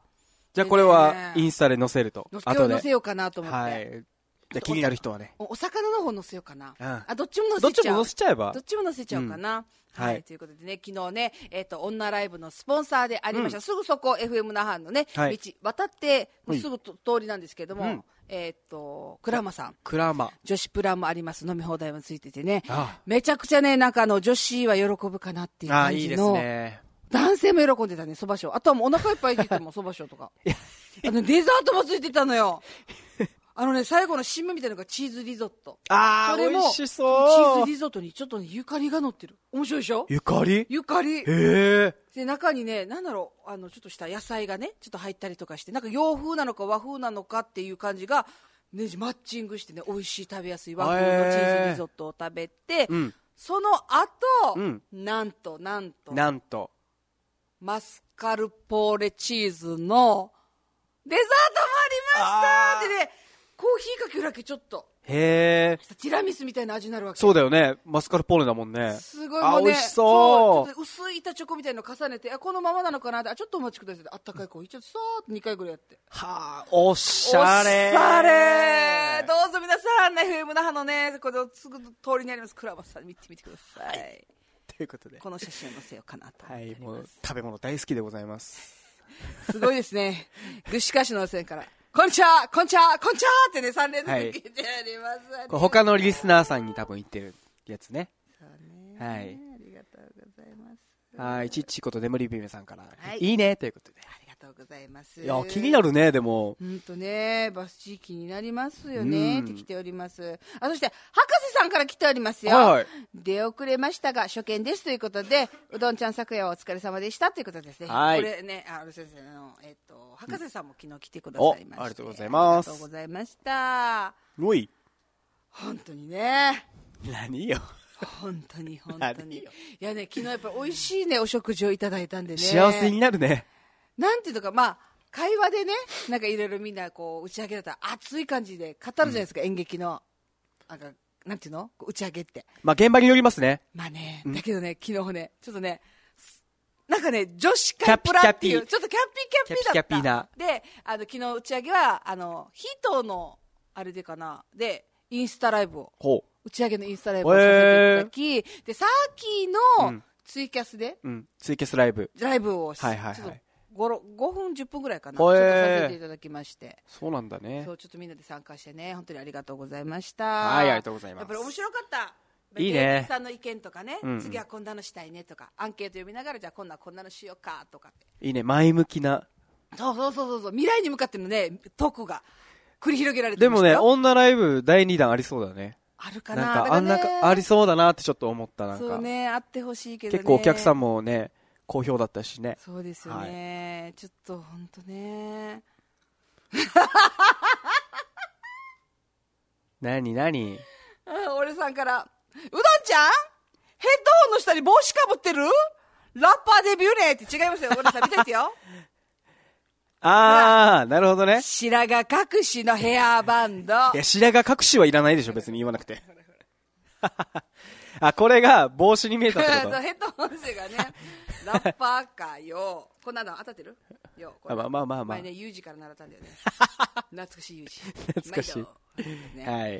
Speaker 2: じゃあこれはインスタで載せると、
Speaker 1: ね、後で載せようかなと思って、
Speaker 2: はい、じゃあ気になる人はね
Speaker 1: お, お魚の方載せようかな、うん、あどっちも載せちゃう
Speaker 2: どっちも載せちゃえば
Speaker 1: どっちも載せちゃおうかな、うんはい、はい、ということでね、昨日ね、えっ、ー、と、女ライブのスポンサーでありました、うん、すぐそこ エフエム 那覇のね、はい、道渡ってすぐと通りなんですけれども、うん、えっ、ー、と、クラマさん。
Speaker 2: クラマ。
Speaker 1: 女子プランもあります。飲み放題もついててね。ああめちゃくちゃね、なんかあの、女子は喜ぶかなっていう感じの。ああ、いいですね。男性も喜んでたね、そばショー。あとはもうお腹いっぱい出てもそばショーとか。あの、デザートもついてたのよ。あのね、最後の締めみたいなのがチーズリゾット。
Speaker 2: ああ、美味しそう。
Speaker 1: チーズリゾットにちょっとね、ゆかりが乗ってる。面白いでしょ？
Speaker 2: ゆかり？
Speaker 1: ゆかり。
Speaker 2: へえ。
Speaker 1: で、中にね、なんだろう、あの、ちょっとした野菜がね、ちょっと入ったりとかして、なんか洋風なのか和風なのかっていう感じが、ね、マッチングしてね、美味しい食べやすい和風のチーズリゾットを食べて、うん、その後、うん、なんと、なんと、
Speaker 2: なんと、
Speaker 1: マスカルポーネチーズのデザートもありましたでね、コーヒーかけるだけちょっと。
Speaker 2: へー。
Speaker 1: ティラミスみたいな味になるわけ。
Speaker 2: そうだよね。マスカルポーネだもんね。
Speaker 1: すごいもうね。
Speaker 2: あ、美味しそう。
Speaker 1: そう薄い板チョコみたいなの重ねて、あ、このままなのかなって、あ、ちょっとお待ちください。あったかいコーヒー、ちょっとさーっとにかいぐらいやって。
Speaker 2: はぁ、おしゃれー。
Speaker 1: おしゃれー。どうぞ皆さん、ね、エフエム 那覇のね、これすぐ通りにあります、クラマさん見てみてください。はい、
Speaker 2: ということで。
Speaker 1: この写真を載せようかなと思っております。はい、もう
Speaker 2: 食べ物大好きでございます。
Speaker 1: すごいですね。串カシの線から。こんちはこんちはこんちはってね、さん連続聞いてあります、
Speaker 2: はい、他のリスナーさんに多分言ってるやつね。
Speaker 1: そうね。はい。ありがとうございます。
Speaker 2: はい、ちっちこと眠りびめさんから、はい、いいねということで。
Speaker 1: ありがとうございます。
Speaker 2: いや、気になるね、でも。
Speaker 1: うんとね、バス地域になりますよね、って来ております。あ、そして、博士さんから来ておりますよ。はいはい、出遅れましたが、初見ですということで、うどんちゃん昨夜はお疲れ様でしたということですね。はい。これね、あの先生の、えっと、博士さんも昨日来てくださいました。
Speaker 2: ありがとうございます。
Speaker 1: ありがとうございました。
Speaker 2: おい。
Speaker 1: 本当にね。
Speaker 2: 何よ。
Speaker 1: 本当に本当に。いやね、昨日やっぱり美味しいね、お食事をいただいたんでね。
Speaker 2: 幸せになるね。
Speaker 1: なんていうのか、まあ、会話でね、なんかいろいろみんなこう、打ち上げだったら熱い感じで語るじゃないですか、うん、演劇の。なんか、なんていうの打ち上げって。
Speaker 2: まあ現場によりますね。
Speaker 1: まあね、だけどね、昨日ね、ちょっとね、なんかね、女子会プラっていう、ちょっとキャッピーキャッピーだった。キャッピーキャッピーな。で、あの、昨日打ち上げは、あの、ヒートの、あれでかな、で、インスタライブを。ほう。打ち上げのインスタライブをさせていただき、で、さっきのツイキャスで、
Speaker 2: うん、ツイキャスライブ。
Speaker 1: ライブをし、
Speaker 2: はいはいはい。
Speaker 1: ごふん、じゅっぷんぐらいかな、ちょっとさせていただきまして。
Speaker 2: そうなんだね。
Speaker 1: そう、ちょっとみんなで参加してね、本当にありがとうございました。
Speaker 2: はい、ありがとうございます。
Speaker 1: やっぱり面白かった。
Speaker 2: いいね。
Speaker 1: 芸人さんの意見とかね、うんうん、次はこんなのしたいねとか、アンケート読みながら、じゃあこんなこんなのしようかとかって。
Speaker 2: いいね、前向きな。
Speaker 1: そうそうそうそう、未来に向かってのね、トークが繰り広げられて
Speaker 2: でもね、女ライブだいにだんありそうだね。
Speaker 1: あるかな。
Speaker 2: なんか、あんな、ありそうだなってちょっと思った。なんか。
Speaker 1: そうね、あってほしいけどね。
Speaker 2: 結構お客さんもね、好評だったしね。
Speaker 1: そうですよね。はい、ちょっと本当ね。
Speaker 2: なになに
Speaker 1: 俺さんから、うどんちゃんヘッドホンの下に帽子かぶってるラッパーデビューねって違いますよ。俺さん見ててよ。
Speaker 2: あー、なるほどね。
Speaker 1: 白髪隠しのヘアバンド。
Speaker 2: いや、白髪隠しはいらないでしょ、別に言わなくて。あ、これが帽子に見えたってこと
Speaker 1: ヘッドホン生がね、ラッパーかよ。こんなの当たってるよ。これ
Speaker 2: まあまあまあまあ。
Speaker 1: 前ね、ユージから習ったんだよね。懐かしいユージ。
Speaker 2: 懐かしい。ね、はい。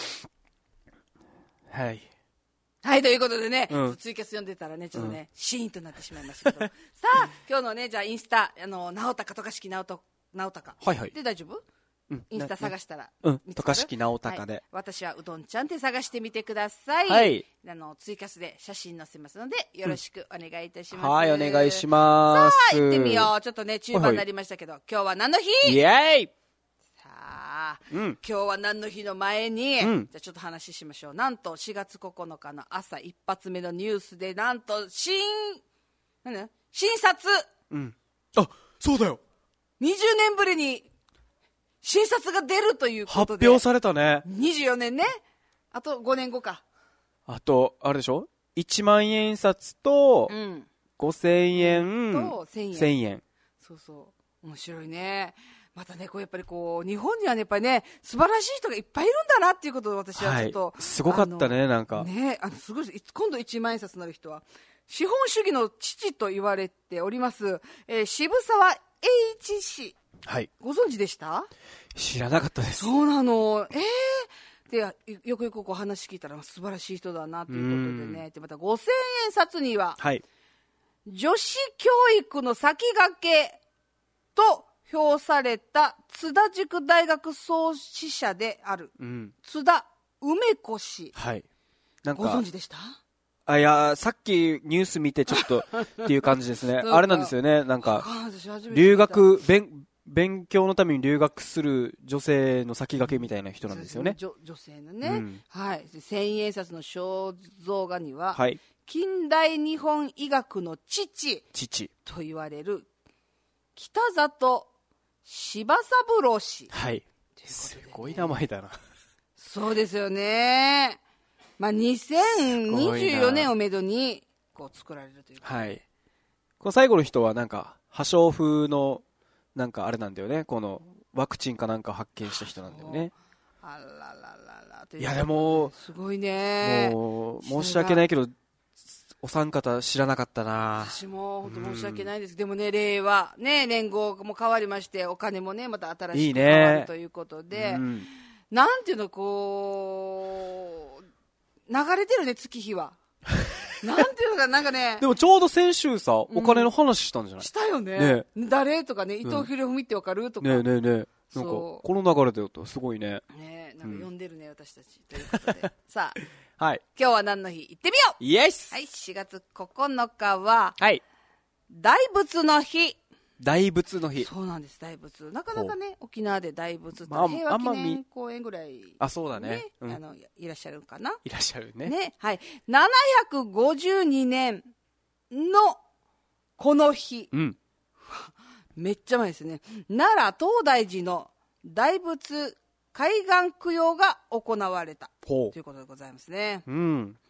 Speaker 2: はい。
Speaker 1: はい、ということでね、うん、ツイキャス読んでたらね、ちょっとね、うん、シーンとなってしまいましたけど。さあ、今日のね、じゃあインスタ、あの、直高、渡嘉敷直高。はいはい。で大丈夫？うん、インスタ探したら、
Speaker 2: うん、渡嘉敷直高で、はい、
Speaker 1: 私はうどんちゃんって探してみてください。はい。あの、ツイキャスで写真載せますので、よろしくお願いいたします。うん、
Speaker 2: はい、お願いします。
Speaker 1: さあ、行ってみよう。ちょっとね、中盤になりましたけど、はいはい、今日は何の日？
Speaker 2: イエーイ！
Speaker 1: さあ、うん、今日は何の日の前に、うん、じゃあちょっと話しましょう。なんとしがつここのかの朝一発目のニュースで、なんと新、なんだ新札、
Speaker 2: うん、あ、そうだよ。
Speaker 1: にじゅうねんぶりに新札が出るということで
Speaker 2: 発表されたね。
Speaker 1: にじゅうよねんね。あとごねんごか。
Speaker 2: あとあれでしょ、いちまんえん札とごせんえんとせんえん。
Speaker 1: そうそう面白いね。またね、こうやっぱりこう日本にはね、やっぱりね、素晴らしい人がいっぱいいるんだなっていうことを私はちょっと、
Speaker 2: はい、すごかったね。なんか
Speaker 1: ね、あのすごい。今度いちまんえん札になる人は資本主義の父と言われております、えー、渋沢栄一氏、はい、ご存知でした？
Speaker 2: 知らなかったです。
Speaker 1: そうなの。えー、でよくよくこう話聞いたら素晴らしい人だなということでね。でまたごせんえん札には、はい、女子教育の先駆けと評された津田塾大学創始者である、うん、津田梅子氏、はい、なんかご存知でした？
Speaker 2: あ、いや、さっきニュース見てちょっとっていう感じですね。あれなんですよね、なんか留学勉勉強のために留学する女性の先駆けみたいな人なんですよね。
Speaker 1: 女, 女性のね、うん、はい。千円札の肖像画には、はい、近代日本医学の父父と言われる北里柴三郎氏。
Speaker 2: はい。すごい名前だな。
Speaker 1: そうですよね。まあ、にせんにじゅうよねんをめどにこう作られるという。
Speaker 2: はい。この最後の人はなんか破傷風のなんかあれなんだよね。このワクチンかなんか発見した人なんだよね。あらららら。いやでも
Speaker 1: すごいね。
Speaker 2: もう申し訳ないけどお三方知らなかったな。
Speaker 1: 私も本当申し訳ないです。うん、でもね、令和ね、連合も変わりまして、お金もねまた新しく変わるということで、いいね。うん、なんていうのこう流れてるね、月日は。なんていうのかなんかね。
Speaker 2: でもちょうど先週さ、お金の話したんじゃない？
Speaker 1: したよね。ね、誰とかね、伊藤博文ってわかるとか。
Speaker 2: ねえねえねえ。なんかこの流れでよとすごいね。
Speaker 1: ね、なんか読んでるね、うん、私たちということで。さあ、
Speaker 2: はい。
Speaker 1: 今日は何の日行ってみよう。
Speaker 2: イエス。
Speaker 1: はい、しがつここのかは、はい。大仏の日。
Speaker 2: 大仏の日。
Speaker 1: そうなんです、大仏。なかなかね、沖縄で大仏って、まあ、平和記念公園ぐらい、ね、
Speaker 2: あ、そうだね。
Speaker 1: うん、あのいらっしゃるかな。
Speaker 2: いらっしゃるね。
Speaker 1: ね、はい。ななひゃくごじゅうにねんのこの日。うん。めっちゃ前ですね。奈良東大寺の大仏開眼供養が行われたということでございますね。うん。うん、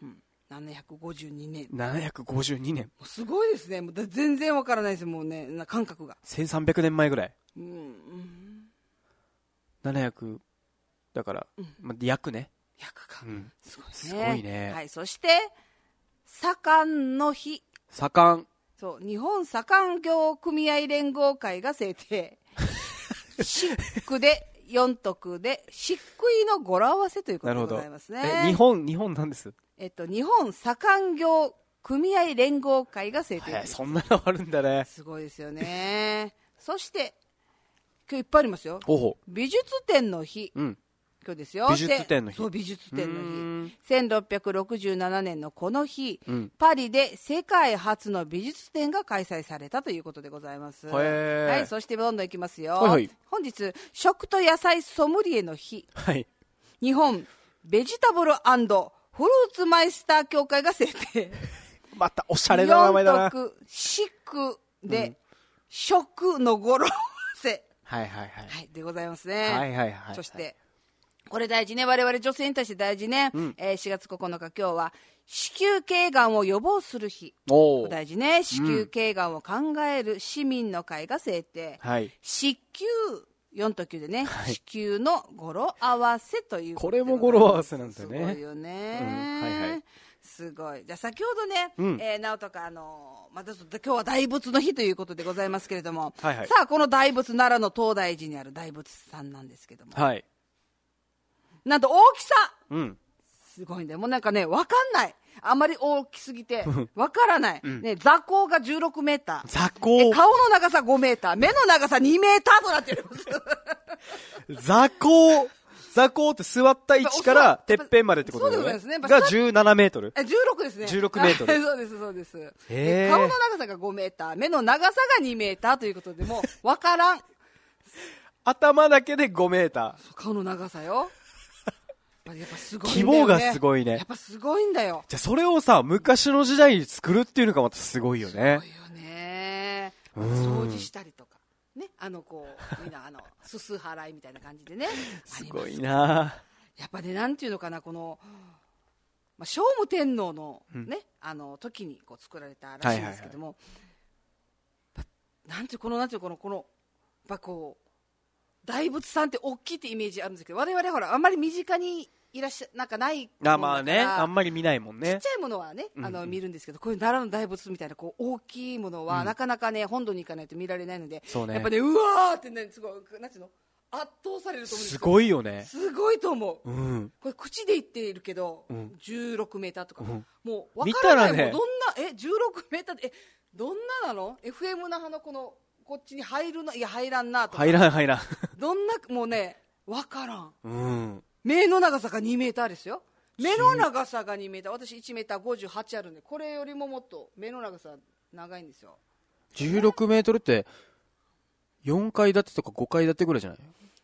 Speaker 1: ななひゃくごじゅうにねん。
Speaker 2: ななひゃくごじゅうにねん。
Speaker 1: すごいですね。もう全然わからないです。もうね、感覚が。
Speaker 2: せんさんびゃくねんまえぐらい。
Speaker 1: うん。
Speaker 2: ななひゃく、だから、うん、まあ、約ね。
Speaker 1: 約か。
Speaker 2: うん。
Speaker 1: すごいね。
Speaker 2: すごいね。
Speaker 1: はい。そして、左官の日。
Speaker 2: 左官。
Speaker 1: そう。日本左官業組合連合会が制定。シックで、よん徳で、漆喰の語呂合わせということでございますね。
Speaker 2: え、日本、日本なんです？
Speaker 1: えっと、日本左官業組合連合会が制定、
Speaker 2: はい、そんなのあるんだね。
Speaker 1: すごいですよね。そして、今日いっぱいありますよ。
Speaker 2: ほほ
Speaker 1: 美術展の日。うん。今日ですよ。
Speaker 2: 美術展の日。
Speaker 1: そう、美術展の日。せんろっぴゃくろくじゅうななねんのこの日、うん、パリで世界初の美術展が開催されたということでございます。はい、そしてどんどんいきますよ。はいはい、本日、食と野菜ソムリエの日。はい。日本ベジタブル&フルーツマイスター協会が制定。
Speaker 2: またおしゃれな名前だな。
Speaker 1: よん徳、シックで、うん、食の語呂合わせ。
Speaker 2: はいはいはい。
Speaker 1: はい、でございますね。
Speaker 2: はいはいはい。
Speaker 1: そして、これ大事ね。我々女性に対して大事ね。うん、えー、しがつここのか今日は、子宮頸がんを予防する日。お大事ね。子宮頸がんを考える市民の会が制定。はい。子宮、よんときゅうでね、はい、子宮の語呂合わせということで。
Speaker 2: これも語呂合わせなんだよね。
Speaker 1: すごいよね。うん、はいはい。すごい。じゃあ先ほどね、うん、えー、なおとかあのー、また今日は大仏の日ということでございますけれども、はいはい、さあこの大仏、奈良の東大寺にある大仏さんなんですけども、はい、なんと大きさ、うん、すごいんだよ。もうなんかね、わかんない。あんまり大きすぎて、わからない。うん、ね、座高がじゅうろくメーター。
Speaker 2: 座高
Speaker 1: 顔の長さごメーター。目の長さにメーターとなっており
Speaker 2: ます。座高座高って座った位置からてっぺんまでってことだよね。そうですね。がじゅうななメートル。
Speaker 1: じゅうろくですね。
Speaker 2: じゅうろくメートル。
Speaker 1: そうです、そうです。顔の長さがごメーター。目の長さがにメーターということでもう、わからん。
Speaker 2: 頭だけでごメーター。
Speaker 1: 顔の長さよ。やっぱすごい
Speaker 2: んだよね。規模がすごいね。
Speaker 1: やっぱすごいんだよ。
Speaker 2: じゃあそれをさ、昔の時代に作るっていうのがまたすごいよね。
Speaker 1: すごいよね。掃除したりとか。ね、あのこうみんなあのすす払いみたいな感じでね。
Speaker 2: すごいな。
Speaker 1: やっぱね、なんていうのかな、この、まあ、聖武天皇のね、うん、あの時にこう作られたらしいんですけども、はいはいはい、なんていうこのなんていうこのこのやっぱこう大仏さんって大きいってイメージあるんですけど、我々はほらあんまり身近にいらっしゃなんかない
Speaker 2: あまあね、あんまり見ないもんね。
Speaker 1: ちっちゃいものはね、あの、うんうん、見るんですけど、こういう奈良の大仏みたいなこう大きいものは、うん、なかなかね本土に行かないと見られないので、そうね、やっぱね、うわーってね、すごいなんていうの、圧倒されると思うんですよ。
Speaker 2: すごいよね。
Speaker 1: すごいと思う。
Speaker 2: うん、
Speaker 1: これ口で言っているけど、うん、じゅうろくメーターとか、うん、もう分
Speaker 2: から
Speaker 1: ない、
Speaker 2: ね、
Speaker 1: もうどんなえじゅうろくメーターってえどんななの？ エフエム 那覇のこのこっちに入るのいや入らんなとか。
Speaker 2: 入らん入らん。
Speaker 1: どんなもうね分からん。
Speaker 2: うん。
Speaker 1: 目の長さがにメーターですよ。目の長さがにメーター。私いちメーターごじゅうはちあるんで、これよりももっと目の長さ長いんですよ。
Speaker 2: じゅうろくメートルってよんかい建てとかごかい建てぐらいじゃない？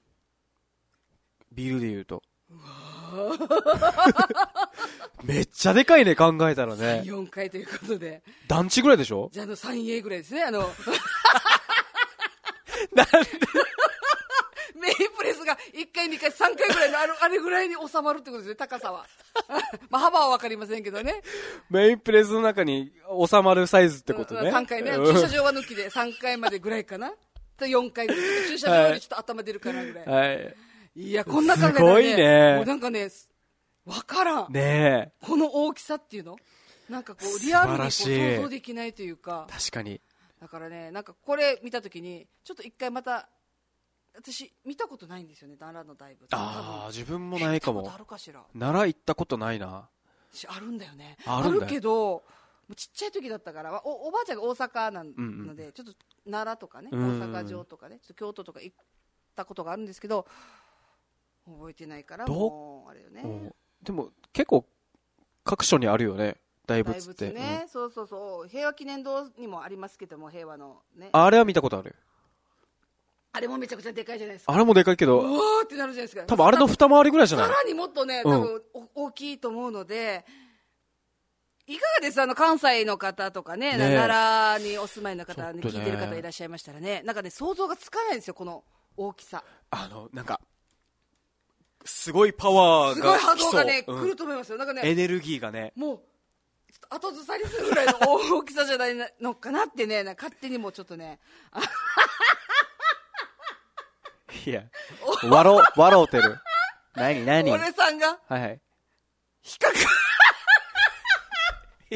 Speaker 2: ビルで言うと。うわめっちゃでかいね、考えたらね。
Speaker 1: よんかいということで。
Speaker 2: 団地ぐらいでしょ？
Speaker 1: じゃあ、あの スリーエー ぐらいですね、あの。
Speaker 2: なんで
Speaker 1: メインプレスがいっかい、にかい、さんかいぐらいのあれ、あれぐらいに収まるってことですね、高さは。まあ、幅はわかりませんけどね。
Speaker 2: メインプレスの中に収まるサイズってことね。
Speaker 1: さんかいね。駐車場は抜きでさんかいまでぐらいかな。とよんかいぐらい。駐車場よりちょっと頭出るかなぐらい。はい。いや、こんな感じで、ね。
Speaker 2: すごいね。
Speaker 1: もうなんかね、わからん。
Speaker 2: ねえ。
Speaker 1: この大きさっていうのなんかこう、リアルにこう想像できないというか。
Speaker 2: 確かに。
Speaker 1: だからね、なんかこれ見たときに、ちょっと一回また、私見たことないんですよね、奈良の大仏。
Speaker 2: ああ、自分もないかも。
Speaker 1: 見たことあるかしら。
Speaker 2: 奈良行ったことないな。
Speaker 1: あるんだよね。
Speaker 2: あるんだよ。
Speaker 1: あるけど、ちっちゃい時だったから、お, おばあちゃんが大阪なので、うんうん、ちょっと奈良とかね、大阪城とかね、ちょっと京都とか行ったことがあるんですけど、覚えてないから、もう、あれよね。
Speaker 2: でも、結構、各所にあるよね、大仏って。
Speaker 1: 大仏ね、うん、そうそうそう。平和記念堂にもありますけども、平和のね。
Speaker 2: あれは見たことある。
Speaker 1: あれもめちゃくちゃでかいじゃないですか。
Speaker 2: あれもでかいけど、
Speaker 1: うわーってなるじゃないですか。
Speaker 2: 多分あれの二回りぐらいじゃない？
Speaker 1: さらにもっとね、多分、うん、大きいと思うので、いかがですあの関西の方とかね、ね奈良にお住まいの方、ね、聞いてる方いらっしゃいましたらね、なんかね、想像がつかないんですよ、この大きさ。
Speaker 2: あの、なんか、すごいパワーが
Speaker 1: すごい波動がね、うん、来ると思いますよ。なんかね、
Speaker 2: エネルギーがね。
Speaker 1: もう、 っと後ずさりするぐらいの大きさじゃないのかなってね、勝手にもうちょっとね。
Speaker 2: いや、笑う、笑うてる。何何
Speaker 1: 俺さんが
Speaker 2: はいはい。
Speaker 1: 比較
Speaker 2: い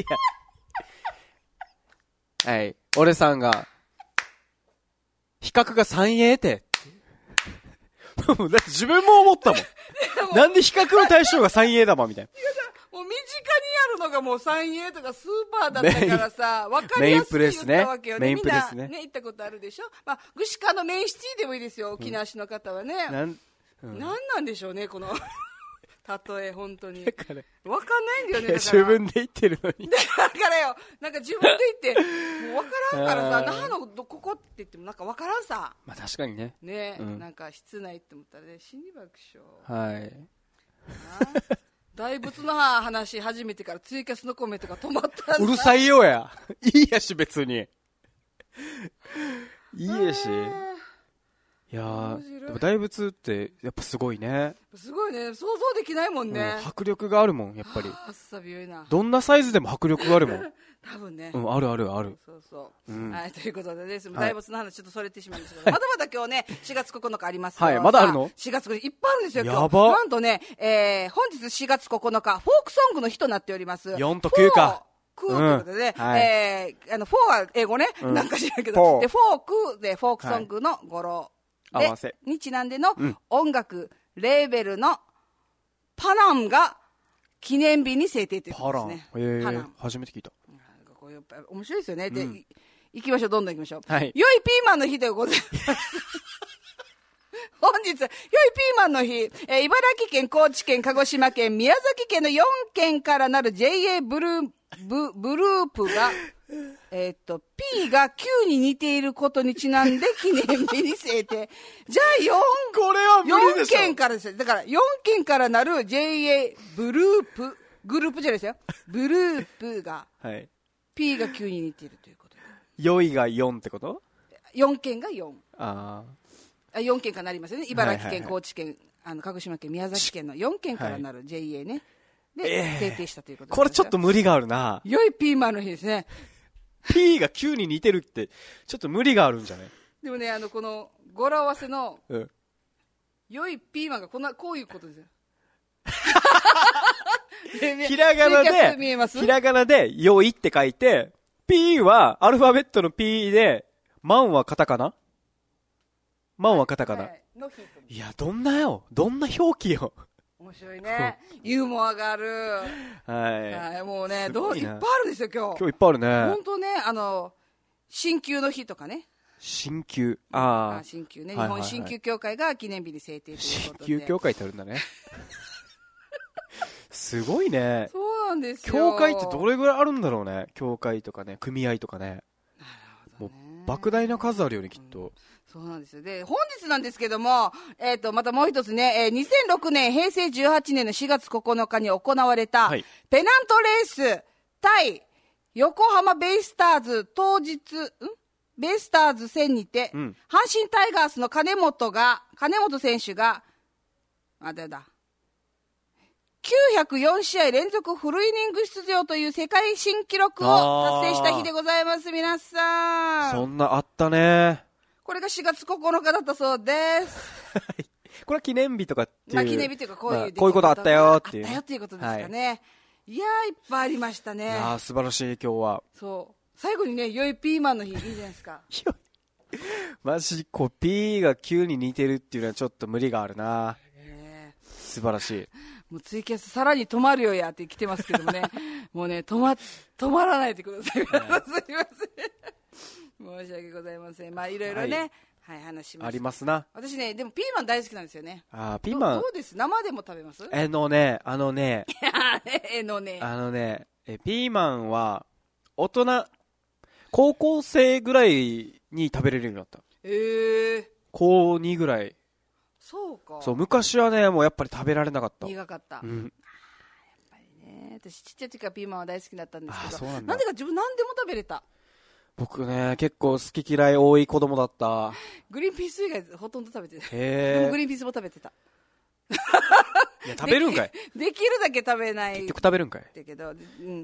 Speaker 2: や。はい。俺さんが、比較が スリーエー って。だって自分も思ったもん。なんで比較の対象が スリーエー だもんみたいな。
Speaker 1: もう身近にあるのがもう スリーエー とかスーパーだったからさ、わかりやすく言ったわけよね。
Speaker 2: メインプレスね。
Speaker 1: みんなね、行ったことあるでしょ。まあ、具志川のメインシティでもいいですよ、沖縄市の方はね。うん、なん、うん、なんなんでしょうね、この、例え、本当に。わかんないんだよね、だから。
Speaker 2: 自分で言ってるのに。
Speaker 1: だからよ、なんか自分で言って、もうわからんからさ、那覇のここって言ってもなんかわからんさ。
Speaker 2: まあ確かにね。
Speaker 1: ね、うん、なんか室内って思ったらね、死に爆笑。
Speaker 2: はい。
Speaker 1: 大仏の話し始めてからツイキャスのコメントが止まったんだ。
Speaker 2: うるさいよや。いいやし別に。いいやし。いやー、でも大仏ってやっぱすごいね。
Speaker 1: すごいね。想像できないもんね。
Speaker 2: うん、迫力があるもん、やっぱり。
Speaker 1: あっさびよいな。
Speaker 2: どんなサイズでも迫力があるもん。
Speaker 1: 多分ね。
Speaker 2: うん、あるあるある。
Speaker 1: そうそう。
Speaker 2: うん、
Speaker 1: はい、ということでね、大仏の話ちょっとそれてしまうんですけど、まだまだ今日ね、しがつここのかありますよ。
Speaker 2: はい、まだあるの ?
Speaker 1: しがつここのかいっぱいあるんですよ、今日。
Speaker 2: やば。
Speaker 1: なんとね、えー、本日しがつここのか、フォークソングの日となっております。
Speaker 2: よんときゅうか。
Speaker 1: クーということでね、
Speaker 2: うん、はい、
Speaker 1: えー、あの、フォーは英語ね、うん、なんか知らんけど、で、フォークでフォークソングの語呂。はい、でにちなんでの音楽、うん、レーベルのパナンが記念日に制定ということですね。
Speaker 2: パラン、えー、パナン初めて聞いた。
Speaker 1: これやっぱ面白いですよね。で、うん、行きましょう、どんどん行きましょう。
Speaker 2: はい、
Speaker 1: 良いピーマンの日でございます。本日、良いピーマンの日、えー、茨城県、高知県、鹿児島県、宮崎県のよんけんからなる ジェイエー ブルー、ブ、ブループが、えっと、P が Q に似ていることにちなんで記念日に制定。じゃあよん、
Speaker 2: これは無理でしょ。
Speaker 1: よんけんからですよ。だからよんけんからなる ジェイエー ブループ、グループじゃないですよ。ブループが、はい、P が Q に似ているということで。
Speaker 2: よいがよんってこと？
Speaker 1: よん 件がよん。
Speaker 2: あ
Speaker 1: あ。よんけんからなりますよね。茨城県、高知県、あの、鹿児島県、宮崎県のよんけんからなる ジェイエー ね。で、えー、制定したということです。
Speaker 2: これちょっと無理があるな。
Speaker 1: 良いピーマンの日ですね。
Speaker 2: P が Q に似てるって、ちょっと無理があるんじゃない？
Speaker 1: でもね、あの、この、語呂合わせの、うん、良いピーマンがこんな、こういうことですよ。
Speaker 2: ひらがなで、ひらがなで、良いって書いて、P は、アルファベットの P で、マンはカタカナ？マンはカタカナ。はいはい、いや、どんなよ。どんな表記よ。
Speaker 1: 面白いね。ユーモアがある。
Speaker 2: はい。
Speaker 1: はい、もうね、どう、いっぱいあるんですよ、今日。
Speaker 2: 今日いっぱいあるね。
Speaker 1: 本当ね、あの、鍼灸の日とかね。
Speaker 2: 鍼灸。ああ。
Speaker 1: 鍼灸ね。日本鍼灸協会が記念日に制定ということで。
Speaker 2: 鍼灸協会ってあるんだね。すごいね。
Speaker 1: そうなんですよ。
Speaker 2: 協会ってどれぐらいあるんだろうね。協会とかね、組合とかね。
Speaker 1: なるほどね。
Speaker 2: もう、莫大な数あるよね、きっと。うん、
Speaker 1: そうなんですよ。で、本日なんですけども、えっと、またもう一つね、えー、にせんろくねん、へいせいじゅうはちねんのしがつここのかに行われた、はい、ペナントレース対横浜ベイスターズ当日、んベイスターズ戦にて、うん、阪神タイガースの金本が、金本選手が、あ、だだ、きゅうひゃくよんしあい連続フルイニング出場という世界新記録を達成した日でございます、皆さん。
Speaker 2: そんなあったね。
Speaker 1: これがしがつここのかだったそうです。
Speaker 2: これは記念日とかっていう。まあ
Speaker 1: 記念日というかこういう、まあ、
Speaker 2: こういうことあったよっていう。
Speaker 1: あったよっていうことですかね。はい、いやーいっぱいありましたね。い
Speaker 2: やー素晴らしい今日は。
Speaker 1: そう。最後にね、良いピーマンの日いいじゃないですか。
Speaker 2: マジこう P がきゅうに似てるっていうのはちょっと無理があるな。
Speaker 1: ね、
Speaker 2: 素晴らしい。
Speaker 1: もうツイキャスさらに止まるよやって来てますけどもね。もうね、止ま、止まらないでください。すいません。申し訳ございません。まあいろいろね、はい、はい、話します。
Speaker 2: ありますな。
Speaker 1: 私ね、でもピーマン大好きなんですよね。
Speaker 2: ああ、ピーマン。
Speaker 1: どうです？生でも食べます？
Speaker 2: えのね、あのね。
Speaker 1: えのね。
Speaker 2: あのね、え、ピーマンは、大人、高校生ぐらいに食べれるようになった。
Speaker 1: えー。
Speaker 2: 高にぐらい。
Speaker 1: そうか。
Speaker 2: そう、昔はね、もうやっぱり食べられなかった。
Speaker 1: 苦かった。
Speaker 2: うん。あ、やっ
Speaker 1: ぱりね、私ちっちゃい時からピーマンは大好きだったんですけど、
Speaker 2: そうなんだ。
Speaker 1: なんでか自分何でも食べれた。
Speaker 2: 僕ね、結構好き嫌い多い子供だった。
Speaker 1: グリーンピース以外ほとんど食べてた。
Speaker 2: へー。
Speaker 1: でもグリーンピースも食べてた。
Speaker 2: いや、食べるんかい。
Speaker 1: できるだけ食べない。
Speaker 2: 結局食べるんかい。
Speaker 1: だけど、うん。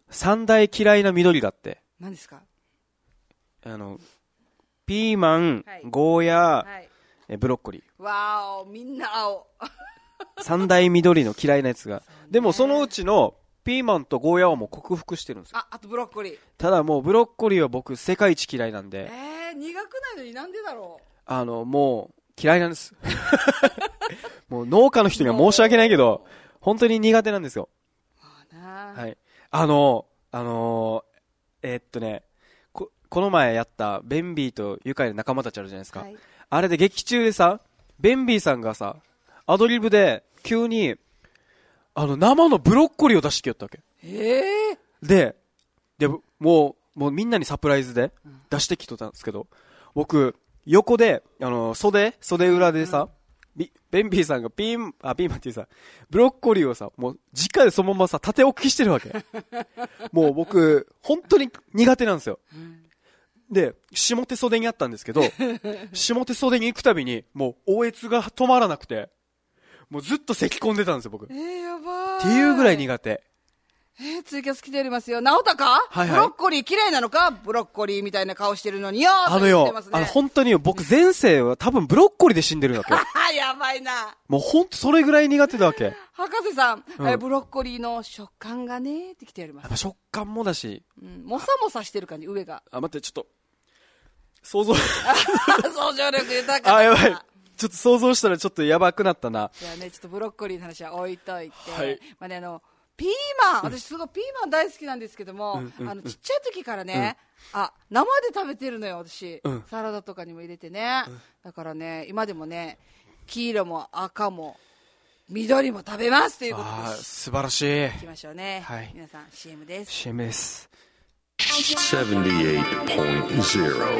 Speaker 2: 三大嫌いな緑があって。
Speaker 1: 何ですか？
Speaker 2: あの、ピーマン、はい、ゴーヤー、はい、えブロッコリー。
Speaker 1: わーお、みんな青。
Speaker 2: 三大緑の嫌いなやつが。でもそのうちのピーマンとゴーヤーはもう克服してるんですよ。
Speaker 1: あ、あとブロッコリー。
Speaker 2: ただもうブロッコリーは僕世界一嫌いなんで。
Speaker 1: えー、苦くないのになんでだろう。
Speaker 2: あの、もう嫌いなんです。もう農家の人には申し訳ないけど、本当に苦手なんですよ。はい。あの、あのー、えー、っとね、こ、この前やったベンビーと愉快な仲間たちあるじゃないですか。はい、あれで劇中でさ、ベンビーさんがさ、アドリブで急に、あの、生のブロッコリーを出してきよったわけ。
Speaker 1: えー、
Speaker 2: で、で、もう、もうみんなにサプライズで出してきとったんですけど、僕、横で、あの、袖、袖裏でさ、うん、ベンビーさんがピーン、あ、ピーマンっていうさ、ブロッコリーをさ、もう、直でそのままさ、縦置きしてるわけ。もう僕、本当に苦手なんですよ。うん、で、下手袖にあったんですけど、下手袖に行くたびに、もう、応悦が止まらなくて、もうずっと咳込んでたんですよ、僕。
Speaker 1: えー、やばー。
Speaker 2: っていうぐらい苦手。
Speaker 1: えー、ツイキャス来ておりますよ。直高、はいはい、ブロッコリー嫌いなのか？ブロッコリーみたいな顔してるのによー。
Speaker 2: あのよ、ね、あの本当によ、僕前世は多分ブロッコリーで死んでるわけ。
Speaker 1: やばいな。
Speaker 2: もうほんとそれぐらい苦手だわけ。
Speaker 1: 博士さん、うん、えブロッコリーの食感がねーって来ております。
Speaker 2: やっぱ食感もだし、
Speaker 1: うん、もさもさしてる感じ、上が。
Speaker 2: あ、待って、ちょっと、想像。
Speaker 1: 想像力豊かだ。
Speaker 2: あ、やばい。ちょっと想像したらちょっとやばくなったな。
Speaker 1: じゃあね、ちょっとブロッコリーの話は置いといて。
Speaker 2: はい。
Speaker 1: まあね、あの、ピーマン、私すごいピーマン大好きなんですけども、うんうん、あのちっちゃい時からね、うん、あ生で食べてるのよ私、うん、サラダとかにも入れてね、うん、だからね今でもね黄色も赤も緑も食べますということです。
Speaker 2: 素晴らしい。
Speaker 1: いきましょうね、はい、皆さん シーエム です。
Speaker 2: シーエム です。
Speaker 9: ななじゅうはちてんゼロ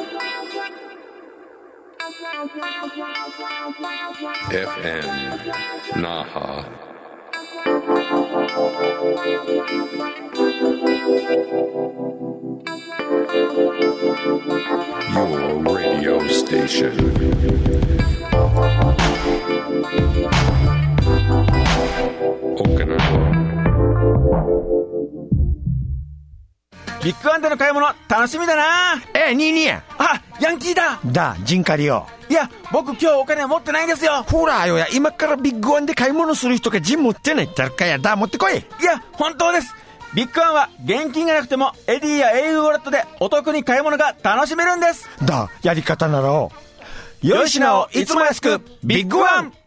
Speaker 9: エフエム 那覇Your radio station. Okinawa.
Speaker 6: ビッグワンでの買い物楽しみだな。
Speaker 7: え、ニーニー。
Speaker 6: あ、ヤンキーだ。
Speaker 7: だ、ジンカリよ。
Speaker 6: いや、僕今日お金持ってないんですよ。
Speaker 7: ほらよや、今からビッグワンで買い物する人がジン持ってないってあるかや。だ、持ってこい。
Speaker 6: いや、本当です。ビッグワンは現金がなくてもエディや エーユー ウォレットでお得に買い物が楽しめるんです。
Speaker 7: だ、やり方ならよい品をいつも安くビッグワン。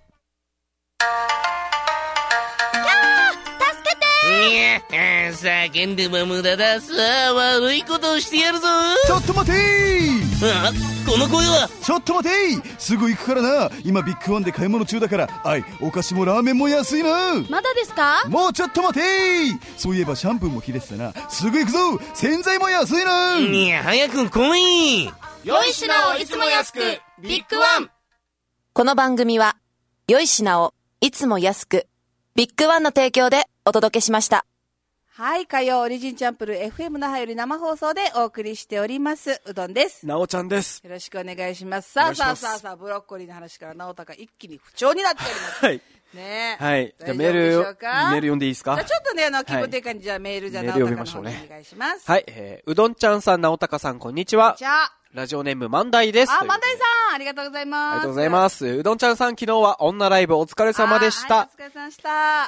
Speaker 10: いや、叫んでも無駄ださ。悪いことをしてやるぞ。
Speaker 11: ちょっと待てー。
Speaker 10: あ、この声は。
Speaker 11: ちょっと待てー。すぐ行くからな。今ビッグワンで買い物中だから。あい、お菓子もラーメンも安いな。
Speaker 12: まだですか？
Speaker 11: もうちょっと待てー。そういえばシャンプーも切れてたな。すぐ行くぞ。洗剤も安いな。
Speaker 10: いや、早く来い。
Speaker 12: 良い品をいつも安くビッグワン。
Speaker 3: この番組は良い品をいつも安くビッグワンの提供でお届けしました。
Speaker 1: はい、火曜オリジンチャンプル エフエム 那覇より生放送でお送りしておりますうどんです。
Speaker 2: なおちゃんです。
Speaker 1: よろしくお願いします。さあさあさあさあ、ブロッコリーの話からなおたか一気に不調になっております。
Speaker 2: はい
Speaker 1: ね
Speaker 2: え、はい、じゃあメールメール読んでいいですか？
Speaker 1: じゃあちょっとね、あの気分転換にじゃあメールじゃあなおたかの方にお願いします。
Speaker 2: はい、えー、うどんちゃんさん、なおたかさん、こんにちは。
Speaker 1: じゃあ
Speaker 2: ラジオネーム万代です。
Speaker 1: あ、万代さん、ありがとうございます。
Speaker 2: ありがとうございます。うどんちゃんさん、昨日は女ライブお疲れ様でした。
Speaker 1: はい、お疲れ様でした。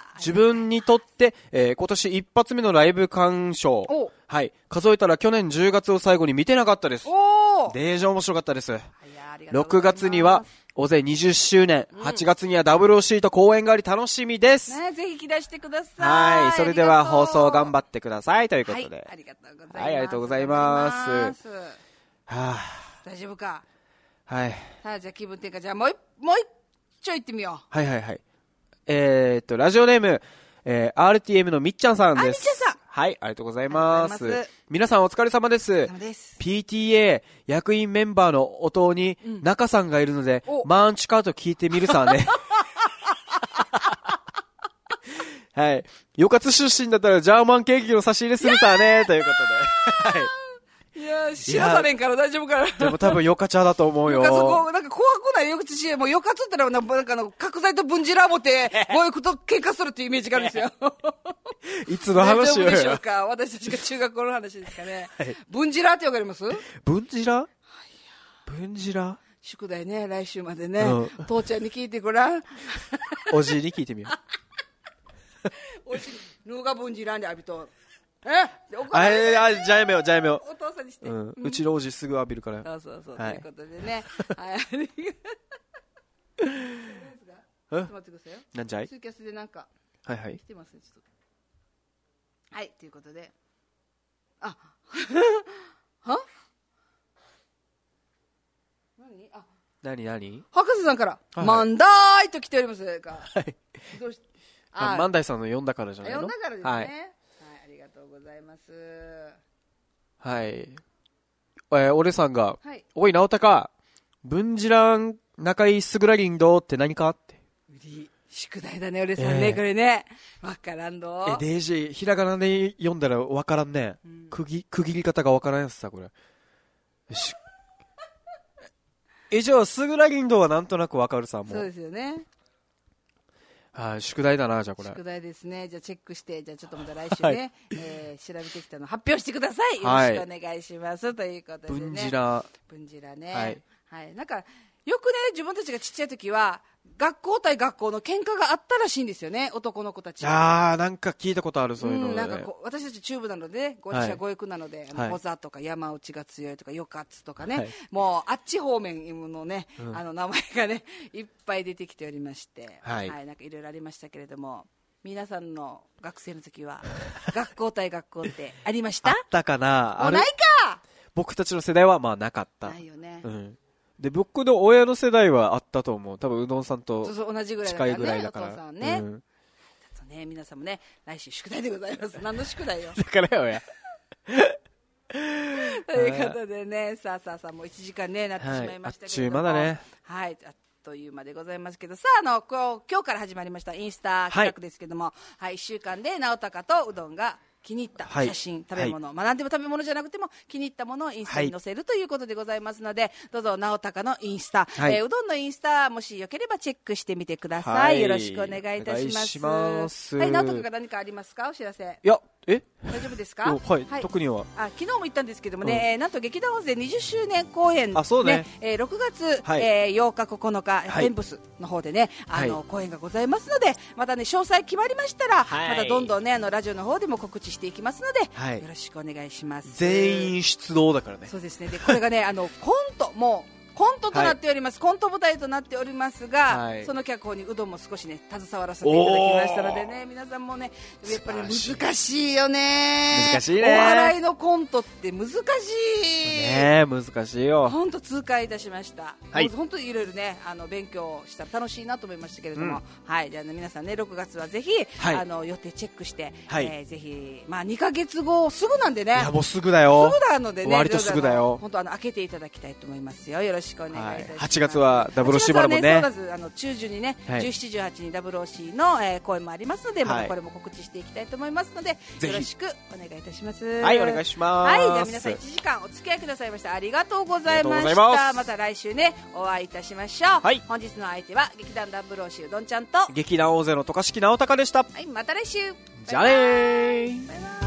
Speaker 2: 自分にとって、えー、今年一発目のライブ鑑賞。はい。数えたら去年じゅうがつを最後に見てなかったです。
Speaker 1: おー。
Speaker 2: デージ面白かったです。ろくがつには、大勢にじゅっしゅうねん、うん、はちがつには ダブルオーシー と公演があり楽しみです。
Speaker 1: ね、ぜひ聞き出してくださ
Speaker 2: い。はい。それでは放送頑張ってくださいということで。はい、
Speaker 1: ありがとうございます。
Speaker 2: はい、ありがとうございます。は
Speaker 1: ぁ。大丈夫か？
Speaker 2: はい。
Speaker 1: さあ、じゃあ気分転換、じゃあもう一、もう一ちょい行ってみよ
Speaker 2: う。はいはいはい。えー、っと、ラジオネーム、えー、アールティーエム のみっちゃんさんです。あ、みっ
Speaker 1: ちゃんさん。
Speaker 2: はい、ありがとうございます。ます皆さんお疲れ様です。
Speaker 1: です
Speaker 2: ピーティーエー 役員メンバーの音に中さんがいるので、うん、マンチカート聞いてみるさね。はい。よかつ出身だったらジャーマンケーキの差し入れするさね、ということで。はい。
Speaker 1: いや、知らされんから大丈夫かな。
Speaker 2: でも多分ヨカチャだと思うよ。
Speaker 1: ヨカそこ、なんか怖くなないよくつもうよかつったらなんかの角材と分じら持ってご行くと喧嘩するっていうイメージがあるんですよ。
Speaker 2: いつの話よ。
Speaker 1: 大丈夫でしょうか。私たちが中学校の話ですかね。はい、分じらってわかります？
Speaker 2: 分じら？分じら？
Speaker 1: 宿題ね、来週までね、うん、父ちゃんに聞いてごらん。
Speaker 2: おじいに聞いてみよ
Speaker 1: う。おじい、ぬが分じらんで浴びと。え
Speaker 2: あえあじゃあやめようじゃあやめよ
Speaker 1: う。お父さんにして、
Speaker 2: うん、うちのおじすぐ浴びるから。
Speaker 1: そうそうそう、はい、ということでね。はい。
Speaker 2: え？
Speaker 1: ちょっと待ってくださいよ。
Speaker 2: なんじゃい？
Speaker 1: ツイキャスでなんか
Speaker 2: はいはい
Speaker 1: 来てますねちょっと。はいということで、あは？何？あ
Speaker 2: 何何？
Speaker 1: 博士さんから、はいはい、マンダーイと来ておりますが。
Speaker 2: はい。
Speaker 1: どうし
Speaker 2: あマンダイさんの呼んだからじゃないの？
Speaker 1: 呼んだからですね。はい。ありがとうございます。
Speaker 2: はい。えー、俺さんが、
Speaker 1: はい、
Speaker 2: おい、直高、文治蘭仲いいすぐらりんどって何かって。
Speaker 1: 宿題だね、俺さんね、えー、これね。わからんど。
Speaker 2: え、デイジー、ひらがなで読んだらわからんね。うん、区切、区切り方がわからんやつさ、これ。しえ、じゃあ、すぐらりんどはなんとなくわかるさ、もう。
Speaker 1: そうですよね。
Speaker 2: はい、宿題だな、じゃあこれ。
Speaker 1: 宿題ですね。じゃあチェックして、じゃあちょっとまた来週ね、はい、えー、調べてきたの発表してください。よろしくお願いします。はい、ということでね。
Speaker 2: 文治ら。
Speaker 1: 文治らね。はい。はい。なんか、よくね、自分たちがちっちゃい時は、学校対学校の喧嘩があったらしいんですよね、男の子たち。
Speaker 2: ああ、なんか聞いたことある、そういうの、ね。
Speaker 1: うん、なんかこう、私たち中部なので、ご自社ご育なので、はい、小座とか山内が強いとか、よかつとかね、はい、もう、あっち方面のね、うん、あの、名前がね、いっぱい出てきておりまして、はい。はい、なんかいろいろありましたけれども、皆さんの学生の時は、学校対学校ってありました？
Speaker 2: あったかな？
Speaker 1: もうないか！
Speaker 2: 僕たちの世代はまあなかった。
Speaker 1: ないよね。
Speaker 2: うん。で、僕の親の世代はあったと思う。多分うどんさんと
Speaker 1: 同じぐらい
Speaker 2: 近いぐらいだから。
Speaker 1: お父さんね。うん、ちょっとね、皆さんもね、来週宿題でございます。何の宿題よ。
Speaker 2: だからよや。
Speaker 1: ということでね、さあさあさあ、もういちじかんね、なってしまいましたけれども。
Speaker 2: はい、あっちゅうまだね。
Speaker 1: はい。あっという間でございますけど、さあ、あの、こう今日から始まりましたインスタ企画ですけども、はい、はい、いっしゅうかんで直高とうどんが、気に入った写真、はい、食べ物、はい、まあ何でも食べ物じゃなくても気に入ったものをインスタに載せるということでございますので、はい、どうぞ直高のインスタ、はい、えー、うどんのインスタもしよければチェックしてみてください、はい、よろしくお願いいたします。
Speaker 2: お願いします。
Speaker 1: はい、直高が何かありますか？お知らせ。
Speaker 2: いや、え
Speaker 1: 大丈夫ですか？
Speaker 2: はい、はい、特には。
Speaker 1: あ、昨日も言ったんですけどもね、うん、なんと劇団大勢にじゅっしゅうねん公演、ね、
Speaker 2: あ、そうね、
Speaker 1: えー、ろくがつ、はい、えー、ようかここのか、はい、テンブスの方でね、あの、はい、公演がございますので、またね、詳細決まりましたら、はい、またどんどんね、あのラジオの方でも告知していきますので、はい、よろしくお願いします。
Speaker 2: 全員出動だからね。
Speaker 1: そうですね。で、これがね、あのコントもうコントとなっております、はい、コント舞台となっておりますが、はい、その脚本にうどんも少しね携わらせていただきましたのでね、皆さんもねやっぱり難しいよね。
Speaker 2: 難しいね。
Speaker 1: お笑いのコントって難しい
Speaker 2: ね。難しいよ。
Speaker 1: 本当痛快いたしました。はい、本当にいろいろねあの勉強したら楽しいなと思いましたけれども、うん、はい。じゃあ、ね、皆さんねろくがつはぜひ、はい、あの予定チェックして、はい、えー、ぜひまあにかげつごすぐなんでね。
Speaker 2: いやもうすぐだよ。
Speaker 1: すぐなのでね。
Speaker 2: 割とすぐだよ。
Speaker 1: 本当あの開けていただきたいと思いますよ。よろしくお願いいたします。はい、
Speaker 2: はちがつはダブルオーシーもあるもんね。
Speaker 1: そうです。あの中旬にね、はい、じゅうしち、じゅうはちにダブルオーシーの、えー、公演もありますので、はい、またこれも告知していきたいと思いますので、よろしくお願いいたします。
Speaker 2: はい、お願いします。
Speaker 1: はい、じゃあ皆さんいちじかんお付き合いくださいましてありがとうございました。また来週ねお会いいたしましょう。はい、本日の相手は劇団ダブルオーシーうどんちゃんと
Speaker 2: 劇団大勢の渡嘉敷直隆でした。
Speaker 1: はい、また来週。
Speaker 2: じゃあねー。
Speaker 1: バイバイ。